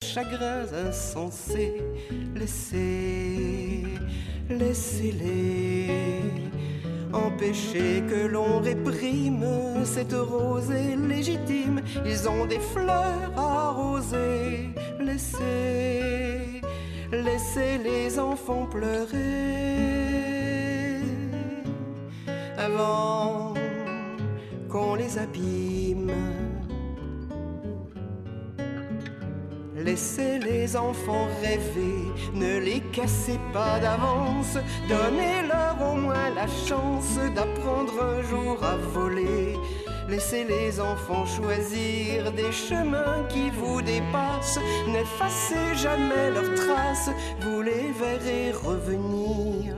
chagrins insensés. Laissez-les. Empêchez que l'on réprime cette rosée légitime. Ils ont des fleurs arrosées. Laissez les enfants pleurer avant qu'on les abîme. Laissez les enfants rêver, ne les cassez pas d'avance. Donnez-leur au moins la chance d'apprendre un jour à voler. Laissez les enfants choisir des chemins qui vous dépassent. N'effacez jamais leurs traces, vous les verrez revenir.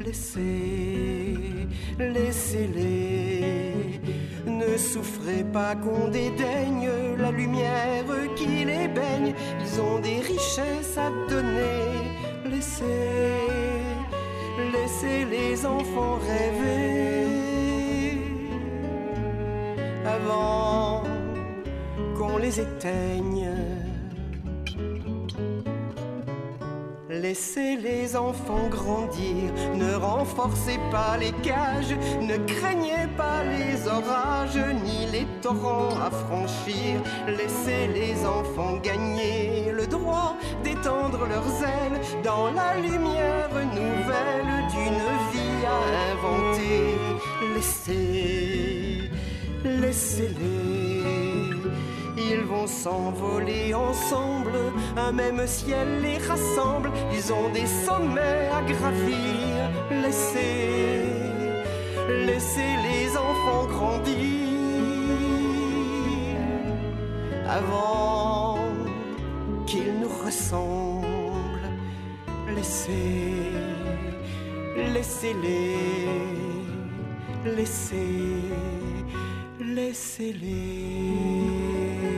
Laissez-les. Ne souffrez pas qu'on dédaigne la lumière qui les baigne. Ils ont des richesses à donner. Laissez les enfants rêver avant qu'on les éteigne. Laissez les enfants grandir, ne renforcez pas les cages, ne craignez pas les orages ni les torrents à franchir. Laissez les enfants gagner le droit d'étendre leurs ailes dans la lumière nouvelle d'une vie à inventer. Laissez-les. Ils vont s'envoler ensemble, un même ciel les rassemble. Ils ont des sommets à gravir. Laissez les enfants grandir avant qu'ils nous ressemblent. Laissez-les.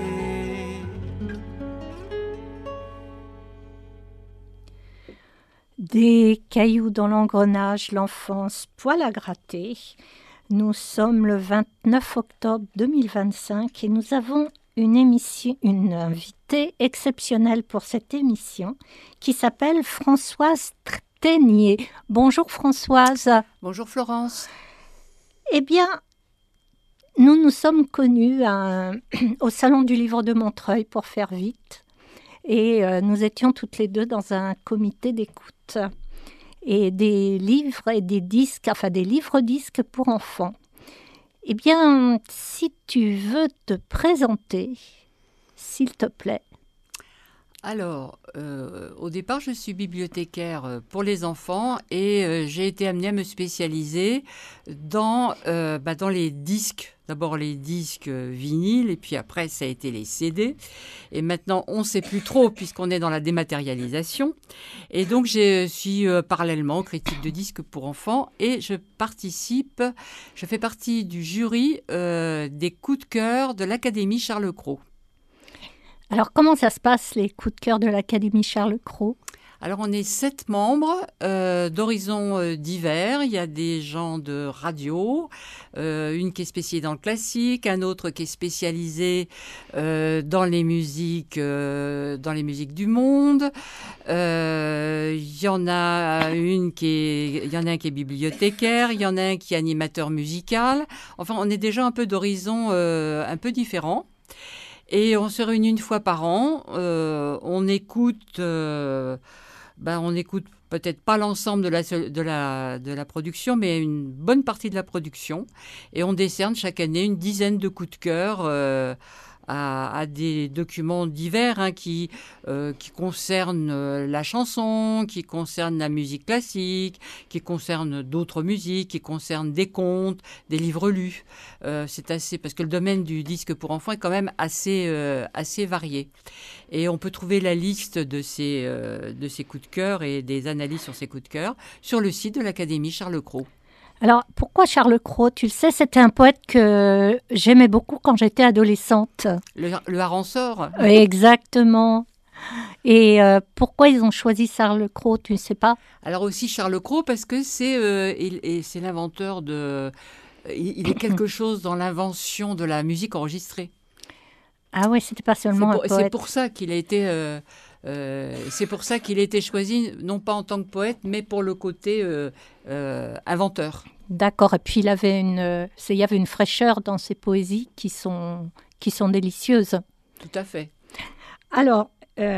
Des cailloux dans l'engrenage, l'enfance, poil à gratter. Nous sommes le 29 octobre 2025 et nous avons une invitée exceptionnelle pour cette émission qui s'appelle Françoise Ténier. Bonjour Françoise. Bonjour Florence. Eh bien, nous nous sommes connus au Salon du Livre de Montreuil, pour faire vite. Et nous étions toutes les deux dans un comité d'écoute. Et des livres et des disques, enfin des livres-disques pour enfants. Eh bien, si tu veux te présenter, s'il te plaît. Alors, au départ, je suis bibliothécaire pour les enfants et j'ai été amenée à me spécialiser dans les disques. D'abord les disques vinyles et puis après ça a été les CD. Et maintenant, on ne sait plus trop puisqu'on est dans la dématérialisation. Et donc, je suis parallèlement critique de disques pour enfants et je fais partie du jury des coups de cœur de l'Académie Charles Cros. Alors, comment ça se passe, les coups de cœur de l'Académie Charles Cros ? Alors, on est 7 membres d'horizons divers. Il y a des gens de radio, une qui est spécialisée dans le classique, un autre qui est spécialisé dans les musiques du monde. Il y en a un qui est bibliothécaire, il y en a un qui est animateur musical. Enfin, on est déjà un peu d'horizons un peu différents. Et on se réunit une fois par an. On écoute peut-être pas l'ensemble de la production, mais une bonne partie de la production. Et on décerne chaque année une dizaine de coups de cœur à des documents divers qui concernent la chanson, qui concernent la musique classique, qui concernent d'autres musiques, qui concernent des contes, des livres lus. C'est assez parce que le domaine du disque pour enfants est quand même assez varié. Et on peut trouver la liste de ces coups de cœur et des analyses sur ces coups de cœur sur le site de l'Académie Charles Cros. Alors, pourquoi Charles Cros ? Tu le sais, c'était un poète que j'aimais beaucoup quand j'étais adolescente. Le Harançor ? Exactement. Et pourquoi ils ont choisi Charles Cros, tu ne sais pas ? Alors aussi Charles Cros, parce que c'est l'inventeur de... Il est quelque chose dans l'invention de la musique enregistrée. Ah oui, c'était pas seulement un poète. C'est pour ça qu'il a été C'est pour ça qu'il a été choisi, non pas en tant que poète, mais pour le côté inventeur. D'accord. Et puis il y avait une fraîcheur dans ses poésies qui sont délicieuses. Tout à fait. Alors,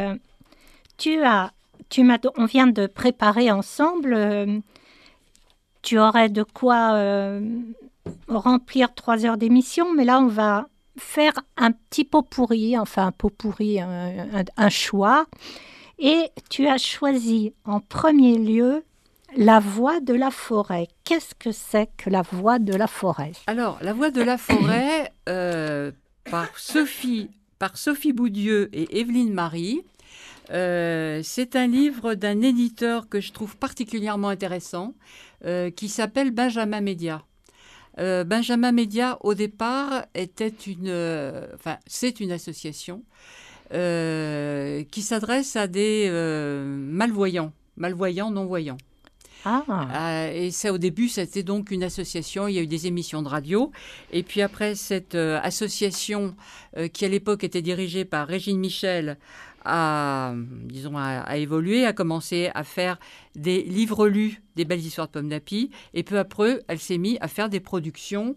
on vient de préparer ensemble. Tu aurais de quoi remplir 3 heures d'émission, mais là on va faire un petit pot pourri, un choix. Et tu as choisi en premier lieu La Voix de la forêt. Qu'est-ce que c'est que La Voix de la forêt? Alors, La Voix de la forêt, par Sophie Boudieu et Evelyne Marie, c'est un livre d'un éditeur que je trouve particulièrement intéressant, qui s'appelle Benjamin Média. Benjamin Média, au départ, c'est une association qui s'adresse à des malvoyants, non-voyants. Et ça, au début, c'était donc une association. Il y a eu des émissions de radio. Et puis après, cette association, qui à l'époque était dirigée par Régine Michel, a évolué, a commencé à faire des livres lus, des belles histoires de pommes d'api. Et peu à peu, elle s'est mise à faire des productions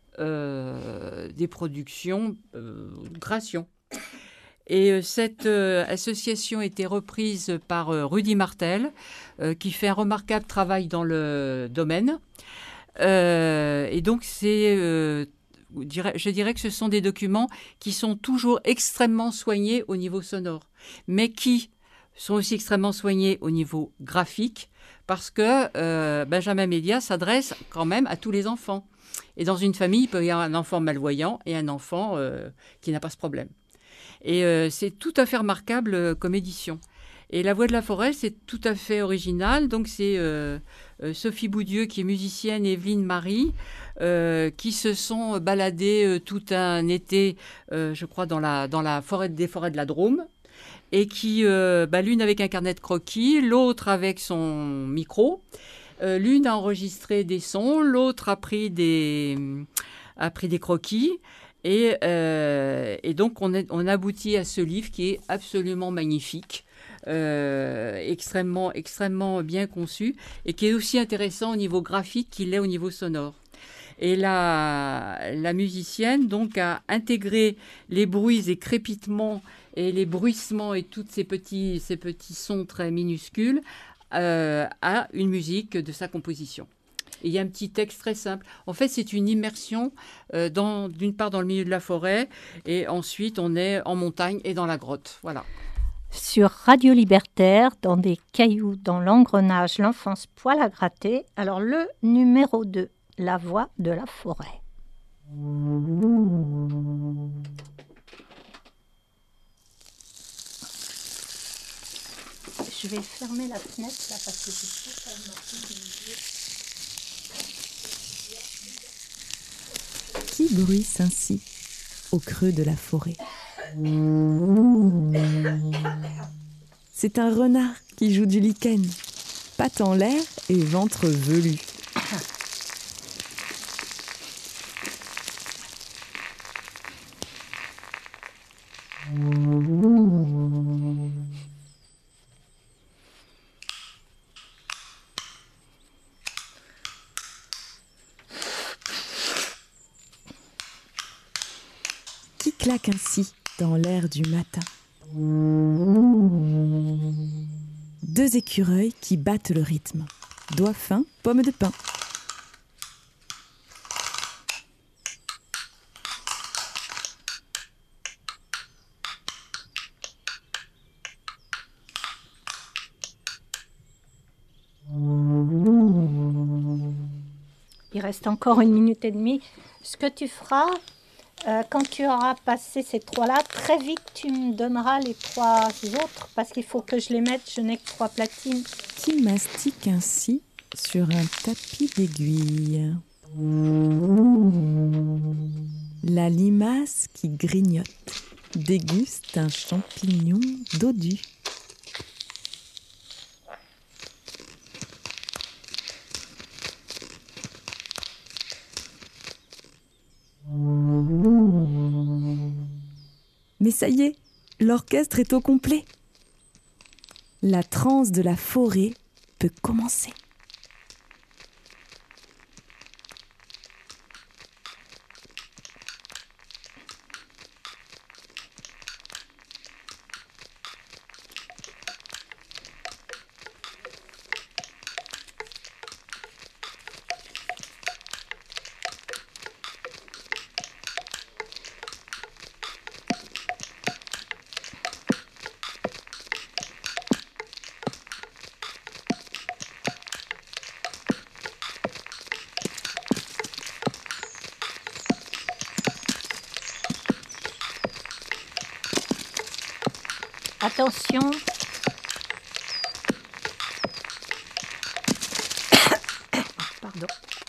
création. Et cette association a été reprise par Rudy Martel, qui fait un remarquable travail dans le domaine. Et donc, je dirais que ce sont des documents qui sont toujours extrêmement soignés au niveau sonore, mais qui sont aussi extrêmement soignés au niveau graphique, parce que Benjamin Média s'adresse quand même à tous les enfants. Et dans une famille, il peut y avoir un enfant malvoyant et un enfant qui n'a pas ce problème. Et c'est tout à fait remarquable comme édition. Et La Voix de la forêt, c'est tout à fait original. Donc c'est Sophie Boudieu, qui est musicienne, et Evelyne Marie, qui se sont baladées tout un été, je crois, dans la forêt des forêts de la Drôme, et qui, l'une avec un carnet de croquis, l'autre avec son micro. L'une a enregistré des sons, l'autre a pris des croquis. Et donc, on aboutit à ce livre qui est absolument magnifique, extrêmement, extrêmement bien conçu, et qui est aussi intéressant au niveau graphique qu'il est au niveau sonore. Et la musicienne donc a intégré les bruits et crépitements et les bruissements et tous ces petits sons très minuscules à une musique de sa composition. Et il y a un petit texte très simple. En fait, c'est une immersion d'une part dans le milieu de la forêt, et ensuite on est en montagne et dans la grotte. Voilà. Sur Radio Libertaire, dans des cailloux, dans l'engrenage, l'enfance poil à gratter. Alors le numéro 2, La Voix de la forêt. Je vais fermer la fenêtre là parce que c'est tout ça marqué. Qui bruisse ainsi au creux de la forêt? C'est un renard qui joue du lichen, pattes en l'air et ventre velu. Qui claque ainsi dans l'air du matin? 2 écureuils qui battent le rythme. Doigt fin, pomme de pin. Il reste encore 1 minute et demie. Ce que tu feras, quand tu auras passé ces 3-là, très vite tu me donneras les 3 autres, parce qu'il faut que je les mette, je n'ai que 3 platines. Qui mastique ainsi sur un tapis d'aiguilles? La limace qui grignote déguste un champignon dodu. Mais ça y est, l'orchestre est au complet. la transe de la forêt peut commencer. Attention. Pardon.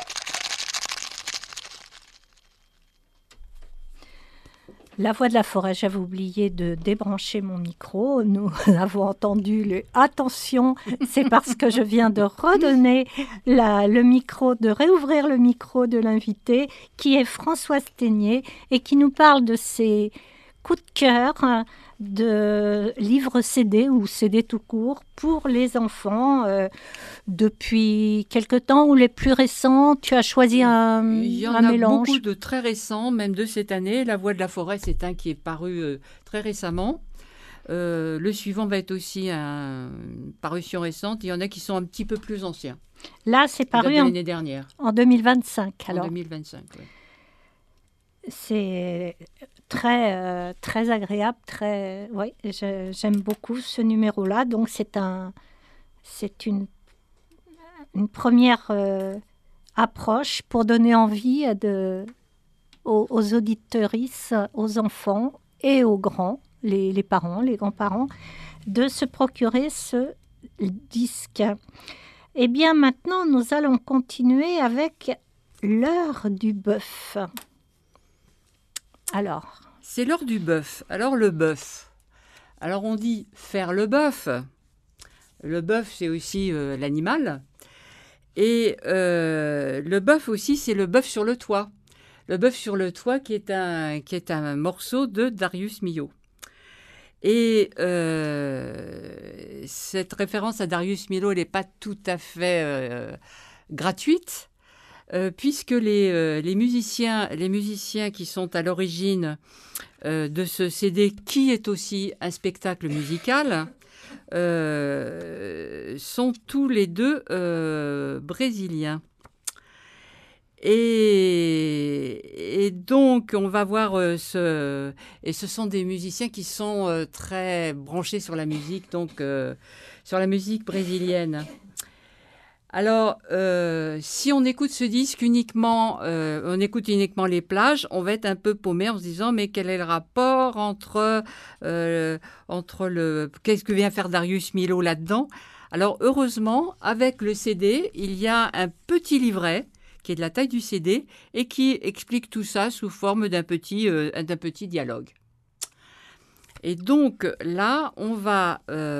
La voix de la forêt, j'avais oublié de débrancher mon micro. Nous avons entendu le « attention », c'est parce que je viens de redonner le micro, de réouvrir le micro de l'invité, qui est Françoise Ténier, et qui nous parle de ses coups de cœur de livres CD ou CD tout court pour les enfants depuis quelque temps, ou les plus récents. Tu as choisi un mélange. Il y en a beaucoup de très récents, même de cette année. La Voix de la forêt, c'est un qui est paru très récemment. Le suivant va être aussi une parution récente. Il y en a qui sont un petit peu plus anciens. Là, c'est paru l'année dernière. En 2025. Alors. En 2025, oui. C'est très, très agréable, oui, j'aime beaucoup ce numéro-là. Donc, c'est une première approche pour donner envie aux auditeuristes, aux enfants et aux grands, les parents, les grands-parents, de se procurer ce disque. Eh bien, maintenant, nous allons continuer avec l'heure du bœuf. Alors, c'est l'heure du bœuf. Alors, le bœuf. Alors, on dit faire le bœuf. Le bœuf, c'est aussi l'animal. Et le bœuf aussi, c'est le bœuf sur le toit. Le bœuf sur le toit qui est un morceau de Darius Milhaud. Et cette référence à Darius Milhaud, elle n'est pas tout à fait gratuite. Puisque les musiciens qui sont à l'origine de ce CD, qui est aussi un spectacle musical, sont tous les deux brésiliens. Et donc, on va voir et ce sont des musiciens qui sont très branchés sur la musique, donc sur la musique brésilienne. Alors, si on écoute ce disque uniquement, on écoute uniquement les plages, on va être un peu paumé en se disant mais quel est le rapport entre qu'est-ce que vient faire Darius Milhaud là-dedans? Alors heureusement, avec le CD, il y a un petit livret qui est de la taille du CD et qui explique tout ça sous forme d'un petit dialogue. Et donc là, on va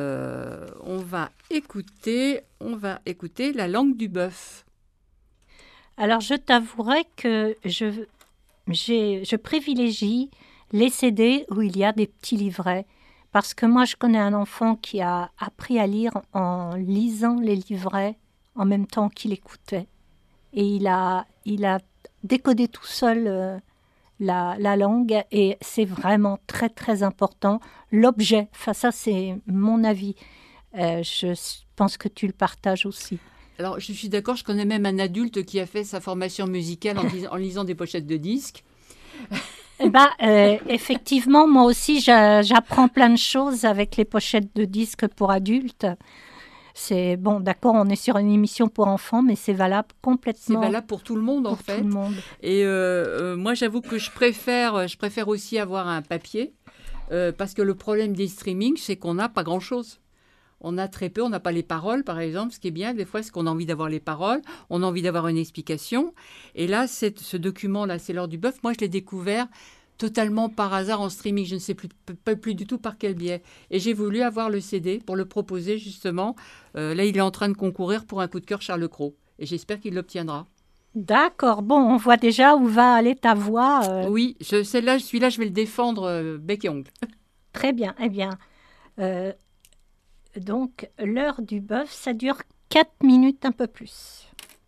écouter La langue du bœuf. Alors, je t'avouerai que je privilégie les CD où il y a des petits livrets. Parce que moi, je connais un enfant qui a appris à lire en lisant les livrets en même temps qu'il écoutait. Et il a décodé tout seul la langue, et c'est vraiment très très important. L'objet, enfin ça c'est mon avis, je pense que tu le partages aussi. Alors je suis d'accord, je connais même un adulte qui a fait sa formation musicale en lisant des pochettes de disques. Effectivement, moi aussi j'apprends plein de choses avec les pochettes de disques pour adultes. C'est bon, d'accord, on est sur une émission pour enfants, mais c'est valable complètement. C'est valable pour tout le monde, en fait. Tout le monde. Et moi, j'avoue que je préfère aussi avoir un papier, parce que le problème des streamings, c'est qu'on n'a pas grand-chose. On a très peu, on n'a pas les paroles, par exemple. Ce qui est bien, des fois, c'est qu'on a envie d'avoir les paroles, on a envie d'avoir une explication. Et là, ce document-là, c'est l'heure du bœuf. Moi, je l'ai découvert totalement par hasard en streaming, je ne sais plus du tout par quel biais. Et j'ai voulu avoir le CD pour le proposer justement. Là, il est en train de concourir pour un coup de cœur Charles Cros. Et j'espère qu'il l'obtiendra. D'accord, bon, on voit déjà où va aller ta voix. Oui, celui-là, je vais le défendre bec et ongle. Très bien, eh bien. Donc, l'heure du bœuf, ça dure 4 minutes, un peu plus.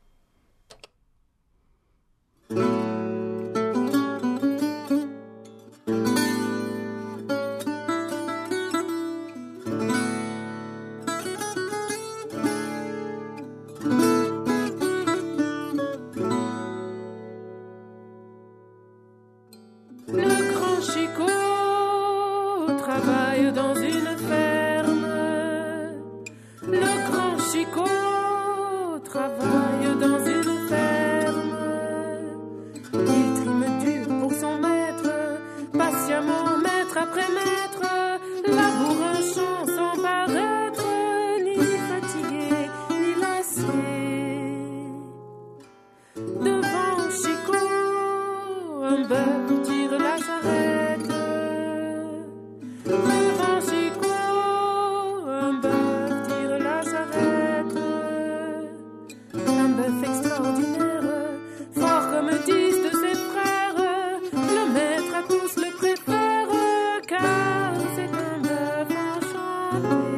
Le grand Chicot travaille dans une ferme. Le grand Chicot travaille dans une ferme. Il trime dur pour son maître, patiemment maître après maître, laboure un champ sans paraître ni fatigué ni lassé. Devant Chicot, un bœuf tire la charrette. Devant Chicot, un bœuf tire la charrette. Un bœuf extraordinaire, fort comme 10 de ses frères. Le maître à tous le préfère, car c'est un bœuf enchanté.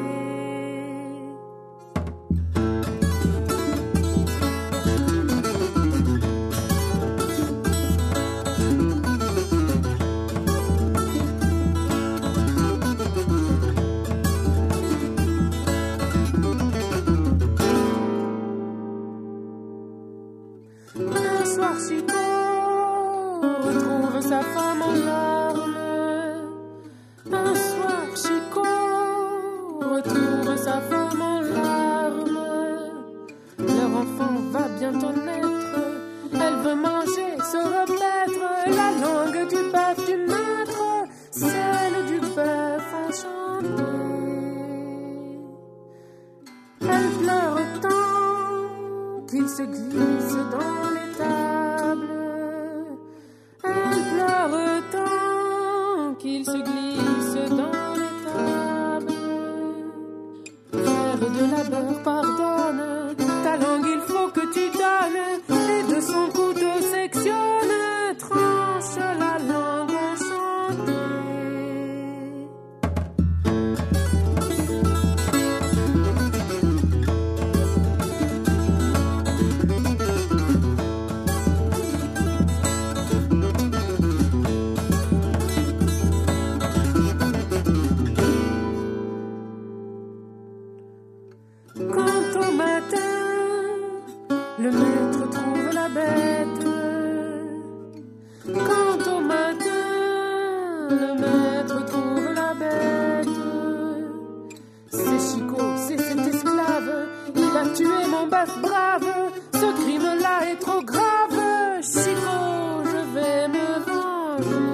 Un soir, Chicot retrouve sa femme en larmes. Un soir, Chicot retrouve sa femme en larmes. Leur enfant va bientôt naître. Elle veut manger, se repaître. La langue du bœuf du maître, celle du bœuf enchanté. Elle pleure tant qu'il se glisse dans l'étable. Elle pleure tant qu'il se glisse dans l'étable. Frère de labeur, pardonne, ta langue il faut que tu donnes, et de son couteau sectionne, tranche la langue enchantée. Quand au matin, le maître trouve la bête. Quand au matin, le maître trouve la bête. C'est Chicot, c'est cet esclave. Il a tué mon bœuf brave. Ce crime-là est trop grave. Chicot, je vais me venger.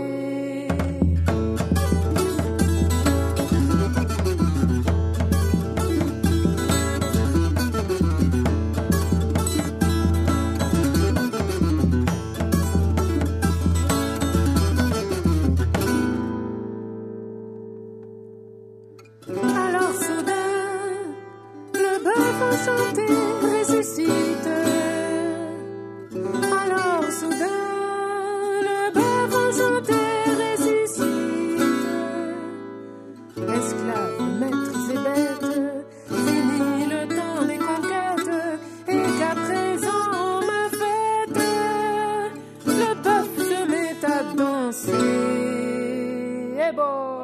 Alors soudain, le bœuf enchanté ressuscite. Alors soudain, le bœuf enchanté ressuscite. Esclaves, maîtres et bêtes, fini le temps des conquêtes, et qu'à présent on m'a fête. Le bœuf se met à danser. Et bon.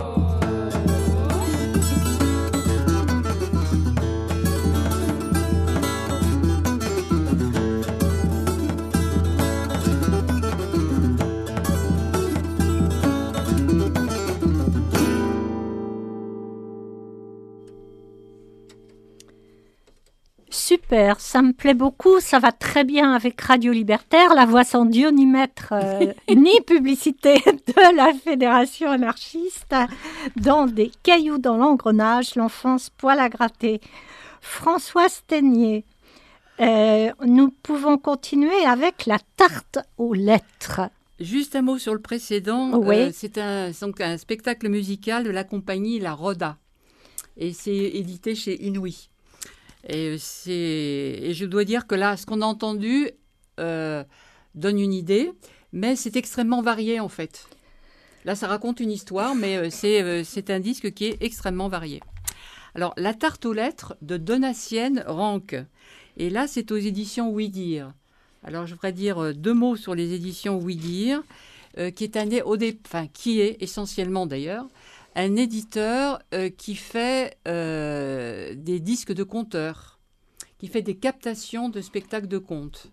Super, ça me plaît beaucoup, ça va très bien avec Radio Libertaire, la voix sans Dieu ni maître, ni publicité de la Fédération anarchiste, dans des cailloux dans l'engrenage, l'enfance poil à gratter. Françoise Ténier, nous pouvons continuer avec la tarte aux lettres. Juste un mot sur le précédent. Oui. C'est donc un spectacle musical de la compagnie La Roda. Et c'est édité chez Inouï. Et je dois dire que là, ce qu'on a entendu donne une idée, mais c'est extrêmement varié en fait. Là, ça raconte une histoire, mais c'est un disque qui est extrêmement varié. Alors, La tarte aux lettres de Donatienne Ranque. Et là, c'est aux éditions Oui Dire. Alors, je voudrais dire 2 mots sur les éditions Oui Dire, qui est essentiellement d'ailleurs un éditeur qui fait des disques de conteurs, qui fait des captations de spectacles de contes.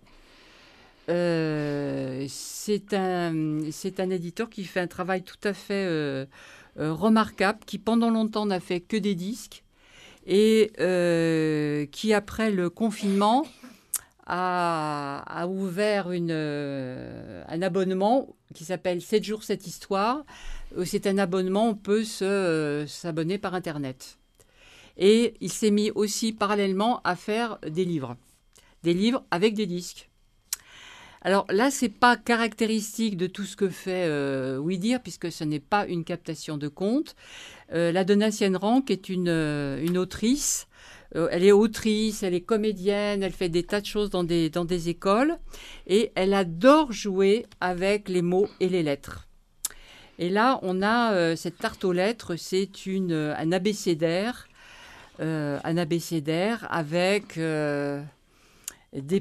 C'est un éditeur qui fait un travail tout à fait remarquable, qui pendant longtemps n'a fait que des disques et qui, après le confinement, a ouvert un abonnement qui s'appelle 7 jours, 7 histoires. C'est un abonnement, on peut s'abonner par Internet. Et il s'est mis aussi parallèlement à faire des livres avec des disques. Alors là, ce n'est pas caractéristique de tout ce que fait Oui Dire, puisque ce n'est pas une captation de contes. La Donatienne Ranque est une autrice. Elle est autrice, elle est comédienne, elle fait des tas de choses dans des écoles. Et elle adore jouer avec les mots et les lettres. Et là, on a cette tarte aux lettres, c'est un abécédaire. Un abécédaire avec des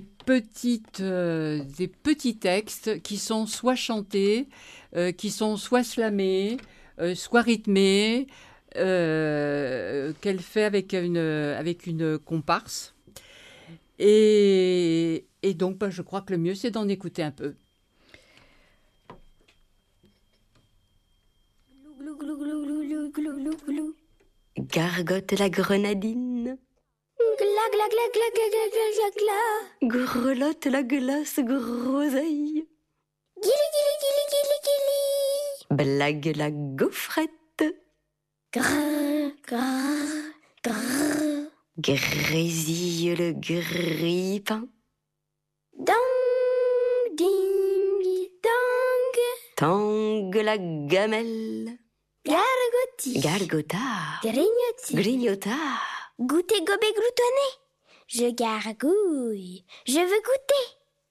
petits textes qui sont soit chantés, qui sont soit slamés, soit rythmés, qu'elle fait avec une comparse. Et donc, je crois que le mieux, c'est d'en écouter un peu. Gargote la grenadine. Gla gla gla gla gla gla gla gla gla. Grelotte la glace groseille. Gili gili gili gili gili. Blague la gaufrette. Grrr grrr grrr. Grésille le grille-pain. Dong ding dong. Tangue la gamelle. Gargotti. Gargota. Grignotti. Grignota. Goûter gobet gloutonner. Je gargouille. Je veux goûter.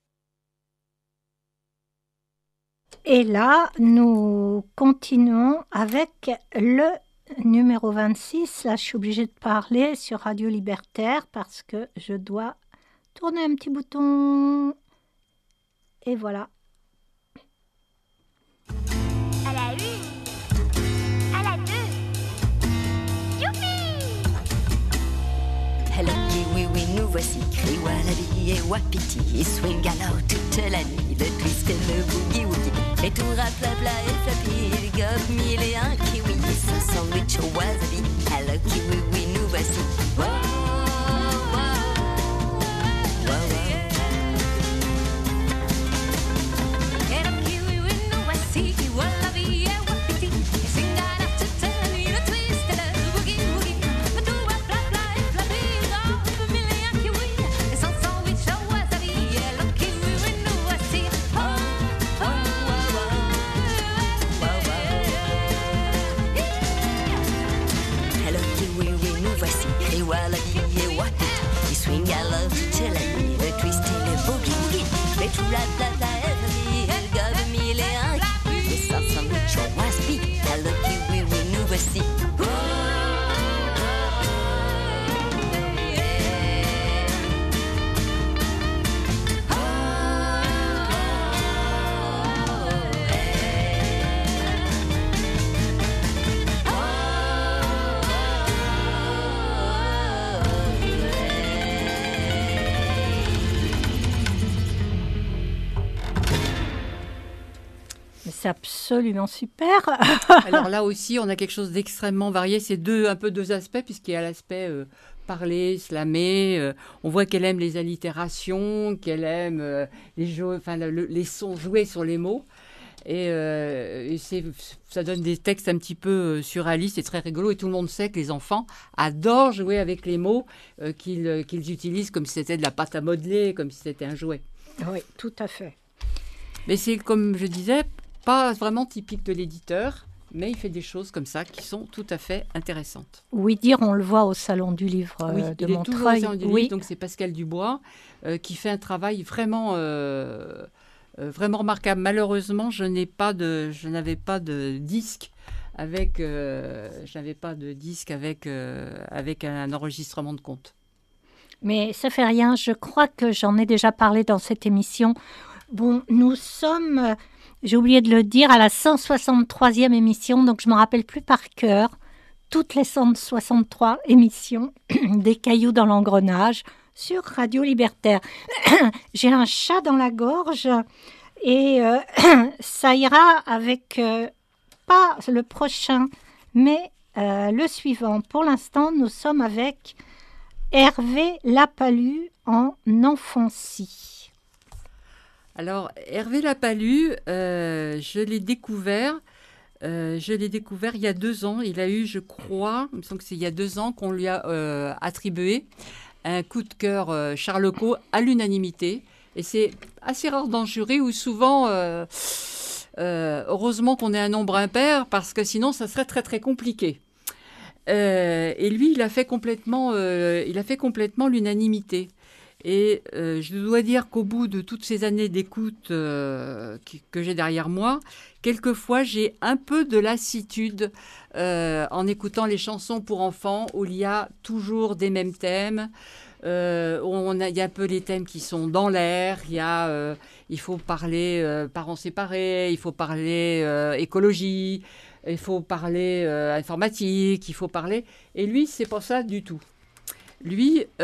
Et là, nous continuons avec le numéro 26. Là, je suis obligée de parler sur Radio Libertaire parce que je dois tourner un petit bouton. Et voilà. À la 1. À la 2. Youpi! Hello, oui, oui, nous voici. Crie Wallaby et Wapiti. Swing alors toute la nuit. Le twist et le boogie-woogie. Et tout raplapla et flappy. Gob, 1001 kiwi. Son sandwich au wasabi. Hello, oui, oui, nous voici. Wow, wow, wow, wow. Hello, kiwi, oui, nous voici. Wallaby et Wapiti. Swing alors toute la nuit. Le twist et le boogie-woogie. Et tout raplapla et flappy. Gob, 1001 kiwi. Et son sandwich au wasabi. Hello, kiwi, oui, nous voici. Oh, oh, Hello, oui, oui, nous voici. Crie Wallaby et Wapiti. Ils swing à love toute la nuit. Le twist et le boogie-woogie. Mais tout la blabla et famille. Elle gobe 1001 kiwi. Et sans sandwich au wasabi. Hello, oui, oui, nous voici. Mais c'est absolument super. Alors là aussi, on a quelque chose d'extrêmement varié. C'est un peu deux aspects, puisqu'il y a l'aspect parler, slammer. On voit qu'elle aime les allitérations, qu'elle aime les sons joués sur les mots. Et ça donne des textes un petit peu surréalistes et très rigolos. Et tout le monde sait que les enfants adorent jouer avec les mots qu'ils utilisent comme si c'était de la pâte à modeler, comme si c'était un jouet. Oui, tout à fait. Mais c'est, comme je disais, pas vraiment typique de l'éditeur, mais il fait des choses comme ça qui sont tout à fait intéressantes. Oui Dire, on le voit au Salon du Livre de il est toujours au Montreuil. Salon du Livre, donc c'est Pascal Dubois qui fait un travail vraiment remarquable. Malheureusement, je n'avais pas de disque je n'avais pas de disque avec un enregistrement de compte. Mais ça fait rien, je crois que j'en ai déjà parlé dans cette émission. Bon, nous sommes, j'ai oublié de le dire, à la 163e émission, donc je ne me rappelle plus par cœur toutes les 163 émissions des Cailloux dans l'engrenage sur Radio Libertaire. J'ai un chat dans la gorge et ça ira avec, pas le prochain, mais le suivant. Pour l'instant, nous sommes avec Hervé Lapalus en Enfancy. Alors, Hervé Lapalus, je l'ai découvert il y a 2 ans. Il a eu, je crois, il me semble que c'est il y a 2 ans qu'on lui a attribué un coup de cœur Charles-Cros à l'unanimité. Et c'est assez rare dans le jury où souvent, heureusement qu'on est un nombre impair, parce que sinon, ça serait très, très compliqué. Et lui, il a fait complètement l'unanimité. Et je dois dire qu'au bout de toutes ces années d'écoute que j'ai derrière moi, quelquefois j'ai un peu de lassitude en écoutant les chansons pour enfants où il y a toujours des mêmes thèmes. Il y a un peu les thèmes qui sont dans l'air. Il faut parler parents séparés, il faut parler écologie. Il faut parler informatique, il faut parler... Et lui, c'est pas ça du tout. Lui, il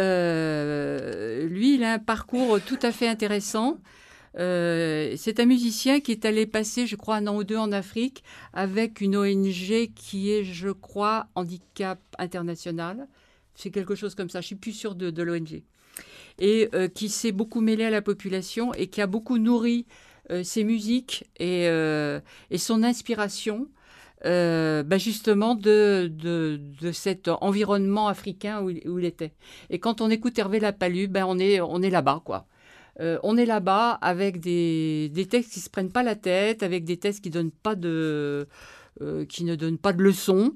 a un parcours tout à fait intéressant. C'est un musicien qui est allé passer, je crois, 1 an ou 2 en Afrique avec une ONG qui est, je crois, Handicap International. C'est quelque chose comme ça. Je suis plus sûre de l'ONG. Et qui s'est beaucoup mêlé à la population et qui a beaucoup nourri ses musiques et son inspiration. Justement de cet environnement africain où il était. Et quand on écoute Hervé Lapalus, on est là-bas, quoi. On est là-bas avec des textes qui ne se prennent pas la tête, avec des textes qui ne donnent pas de leçons,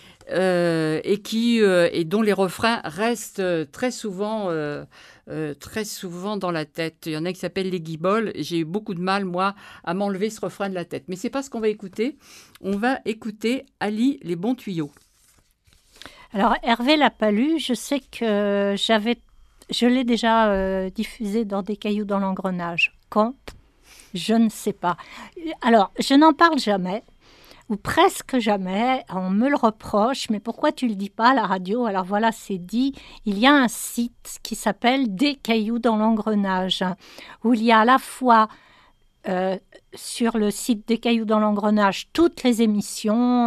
et dont les refrains restent très souvent dans la tête. Il y en a qui s'appellent les guibolles. J'ai eu beaucoup de mal, moi, à m'enlever ce refrain de la tête. Mais c'est pas ce qu'on va écouter. On va écouter Ali, les bons tuyaux. Alors, Hervé Lapalus, je sais que je l'ai déjà diffusé dans des Cailloux dans l'engrenage. Quand ? Je ne sais pas. Alors, je n'en parle jamais. Ou presque jamais, on me le reproche, mais pourquoi tu le dis pas à la radio? Alors voilà, c'est dit, il y a un site qui s'appelle Des Cailloux dans l'engrenage, où il y a à la fois sur le site Des Cailloux dans l'engrenage toutes les émissions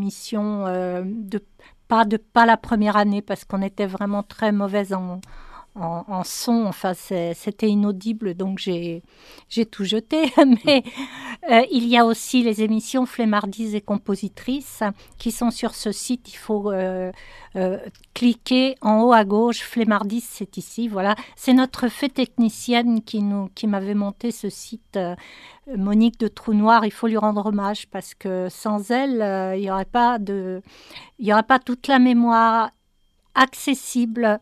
pas la première année, parce qu'on était vraiment très mauvaise en son, enfin c'était inaudible, donc j'ai tout jeté. Mais il y a aussi les émissions Flemmardises et compositrices qui sont sur ce site. Il faut cliquer en haut à gauche, Flemmardise, c'est ici, voilà. C'est notre fée technicienne qui m'avait monté ce site, Monique de Trou Noir. Il faut lui rendre hommage, parce que sans elle, il y aurait pas toute la mémoire accessible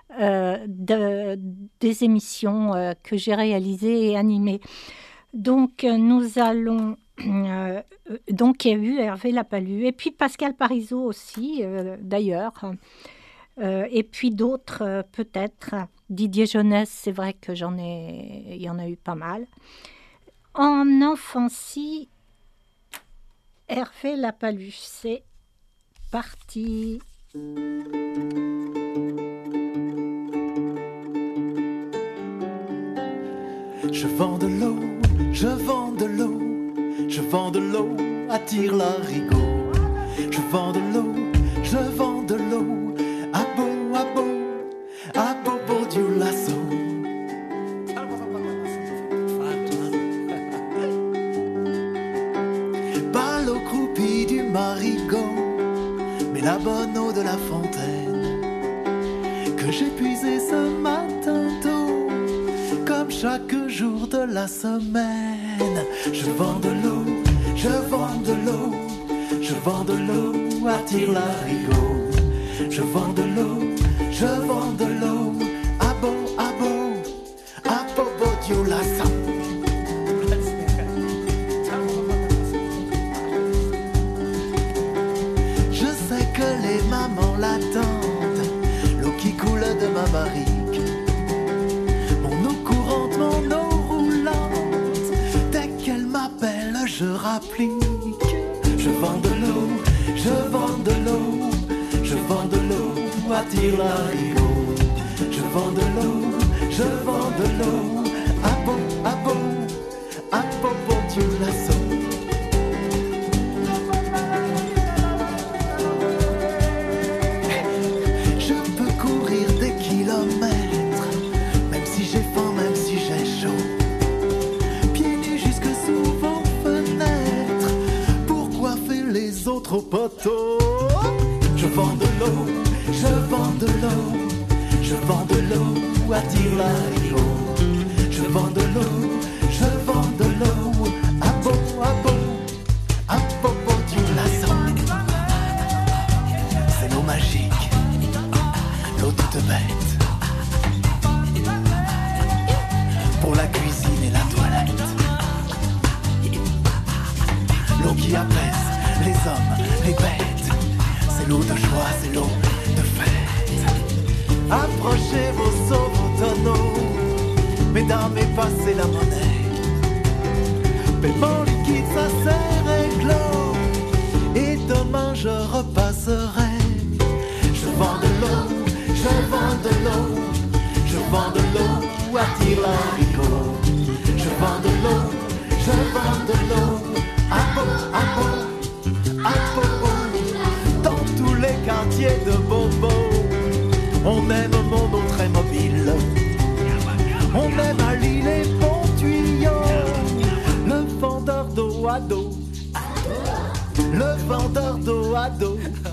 des émissions que j'ai réalisées et animées. Donc nous allons donc il y a eu Hervé Lapalus et puis Pascal Parisot aussi d'ailleurs, et puis d'autres peut-être Didier Jeunesse, c'est vrai que il y en a eu pas mal. En Enfancy, Hervé Lapalus, c'est parti. Je vends de l'eau, je vends de l'eau, je vends de l'eau à tire-larigot. Je vends de l'eau, je vends de l'eau, à beau Dieu lasso. Ballot croupi du marigot, mais la bonne eau de la fontaine que j'ai puisée ce matin tôt, comme chaque jour de la semaine. Je vends de l'eau, je vends de l'eau, je vends de l'eau à tire-larigot. Je vends de l'eau, je vends de l'eau, à beau Dieu lasso. applique. Je vends de l'eau, je vends de l'eau, je vends de l'eau à tire-larigot. Je vends de l'eau, je vends de l'eau, à bon, Dieu la sauce. Je peux courir des kilomètres, même si j'ai faim, même si j'ai chaud. Pieds nus jusque sous vos fenêtres, pour coiffer les autres au poteau. Je vends de l'eau, je vends de l'eau, je vends de l'eau à tire-larigot. Je vends de l'eau, je vends de l'eau, à bon, Dieu la sent. C'est l'eau magique, l'eau toute bête, pour la cuisine et la toilette. L'eau qui apaise les hommes, les bêtes, c'est l'eau de joie, c'est l'eau de fête. Approchez vos seaux, vos tonneaux, mesdames, et passez la monnaie. Paiement liquide, ça c'est réglo, et demain je repasserai. Je vends de l'eau, je vends de l'eau, je vends de l'eau à tire-larigot. Je vends de l'eau, je vends de l'eau, à bon, dans tous les quartiers de Bobo. On aime mon eau très mobile, on aime à l'île les bons tuyaux. Le vendeur d'eau à dos, le vendeur d'eau à dos,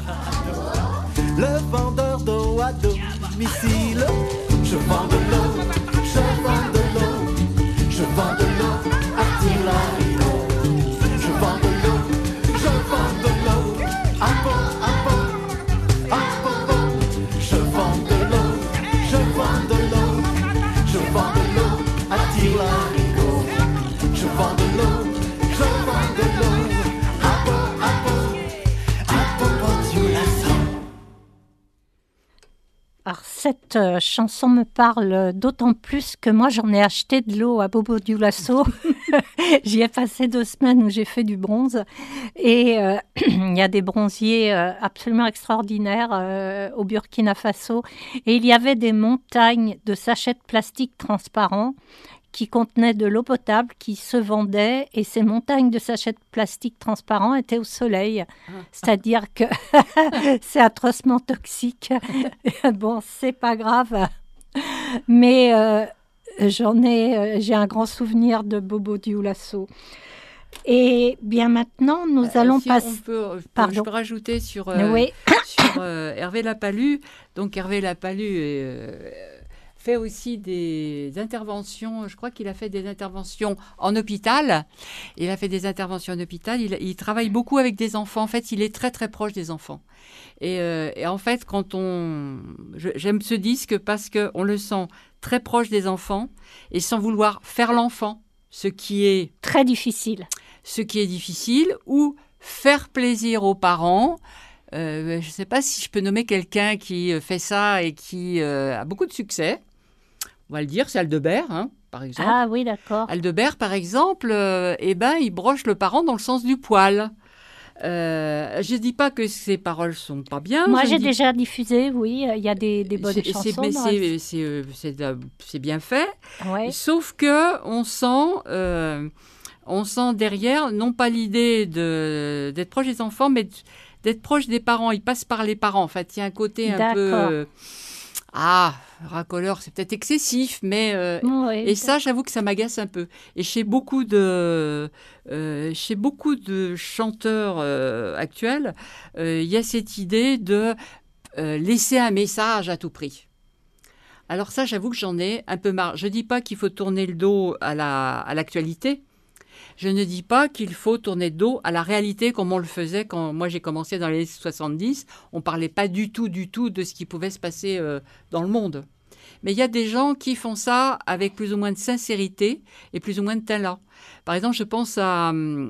le vendeur d'eau à domicile. Je vends de l'eau, je vends de l'eau, je vends de l'eau à tire-larigot. Je vends de l'eau, je vends de l'eau, à bon, je vends de l'eau, je vends de l'eau, je vends de l'eau à tire-larigot. Je vends de l'eau, je vends de l'eau, à bon, Dieu la sent. Alors cette chanson me parle d'autant plus que moi j'en ai acheté de l'eau à Bobo-Dioulasso. J'y ai passé 2 semaines où j'ai fait du bronze et il y a des bronziers absolument extraordinaires au Burkina Faso et il y avait des montagnes de sachets de plastique transparents qui contenaient de l'eau potable qui se vendaient et ces montagnes de sachets de plastique transparents étaient au soleil. C'est-à-dire que c'est atrocement toxique. Bon, c'est pas grave. Mais j'ai un grand souvenir de Bobo-Dioulasso. Et bien maintenant, nous allons si passer... je peux rajouter sur, Oui. sur Hervé Lapalu. Donc Hervé Lapalu fait aussi des interventions, je crois qu'il a fait des interventions en hôpital. Il a fait des interventions en hôpital, il travaille beaucoup avec des enfants. En fait, il est très très proche des enfants. Et en fait, j'aime ce disque parce qu'on le sent très proche des enfants et sans vouloir faire l'enfant, ce qui est très difficile. Ce qui est difficile, ou faire plaisir aux parents. Je ne sais pas si je peux nommer quelqu'un qui fait ça et qui a beaucoup de succès. On va le dire, c'est Aldebert, par exemple. Ah oui, d'accord. Aldebert, par exemple, il broche le parent dans le sens du poil. Je ne dis pas que ses paroles sont pas bien. Moi, j'ai déjà diffusé, oui. Il y a des bonnes chansons. C'est bien fait. Ouais. Sauf que on sent derrière, non pas l'idée d'être proche des enfants, mais d'être proche des parents. Il passe par les parents. En fait, il y a un côté un peu... racoleur, c'est peut-être excessif, mais... et ça, j'avoue que ça m'agace un peu. Et chez beaucoup de chanteurs actuels, il y a cette idée de laisser un message à tout prix. Alors ça, j'avoue que j'en ai un peu marre. Je ne dis pas qu'il faut tourner le dos à l'actualité. Je ne dis pas qu'il faut tourner le dos à la réalité comme on le faisait quand moi j'ai commencé dans les années 70. On ne parlait pas du tout de ce qui pouvait se passer dans le monde. Mais il y a des gens qui font ça avec plus ou moins de sincérité et plus ou moins de talent. Par exemple, je pense à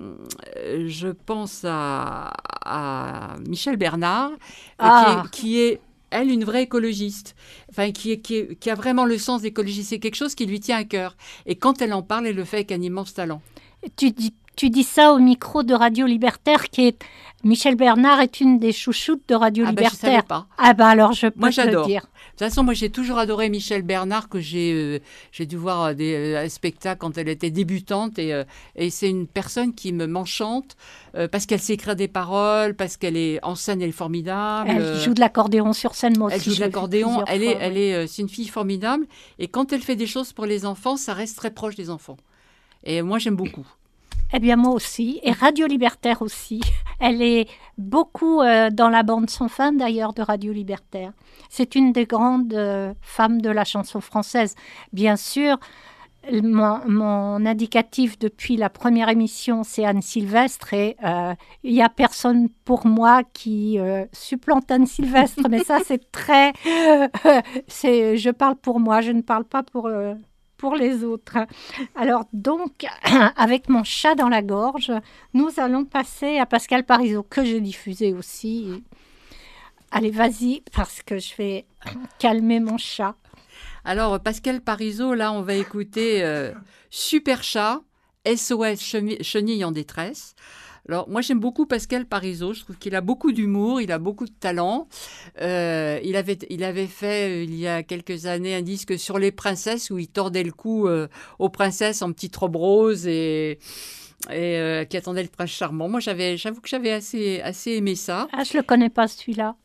Michel Bernard, qui est elle, une vraie écologiste, enfin, qui a vraiment le sens d'écologie. C'est quelque chose qui lui tient à cœur. Et quand elle en parle, elle le fait avec un immense talent. tu dis ça au micro de Radio Libertaire qui est... Michel Bernard est une des chouchoutes de Radio Ah ben, je Libertaire. savais pas. Ah ben alors je peux Moi, te le j'adore. dire. De toute façon, moi, j'ai toujours adoré Michel Bernard, que j'ai dû voir des spectacles quand elle était débutante. Et c'est une personne qui m'enchante parce qu'elle sait écrire des paroles, parce qu'elle est en scène, elle est formidable. Elle joue de l'accordéon sur scène, moi aussi. Elle joue de je l'ai vu l'accordéon. plusieurs fois, C'est une fille formidable. Et quand elle fait des choses pour les enfants, ça reste très proche des enfants. Et moi, j'aime beaucoup. Eh bien, moi aussi. Et Radio Libertaire aussi. Elle est beaucoup dans la bande sans fin, d'ailleurs, de Radio Libertaire. C'est une des grandes femmes de la chanson française. Bien sûr, mon indicatif depuis la première émission, c'est Anne Sylvestre. Et il n'y a personne pour moi qui supplante Anne Sylvestre. Mais ça, c'est très... je parle pour moi, je ne parle pas pour les autres. Alors donc, avec mon chat dans la gorge, nous allons passer à Pascal Parisot, que j'ai diffusé aussi. Allez, vas-y, parce que je vais calmer mon chat. Alors, Pascal Parisot, là, on va écouter Super Chat, SOS Chenille en détresse. Alors, moi, j'aime beaucoup Pascal Parisot. Je trouve qu'il a beaucoup d'humour, il a beaucoup de talent. Il avait fait, il y a quelques années, un disque sur les princesses où il tordait le cou aux princesses en petite robe rose et qui attendaient le prince charmant. Moi, j'avoue que j'avais assez aimé ça. Ah, je le connais pas, celui-là.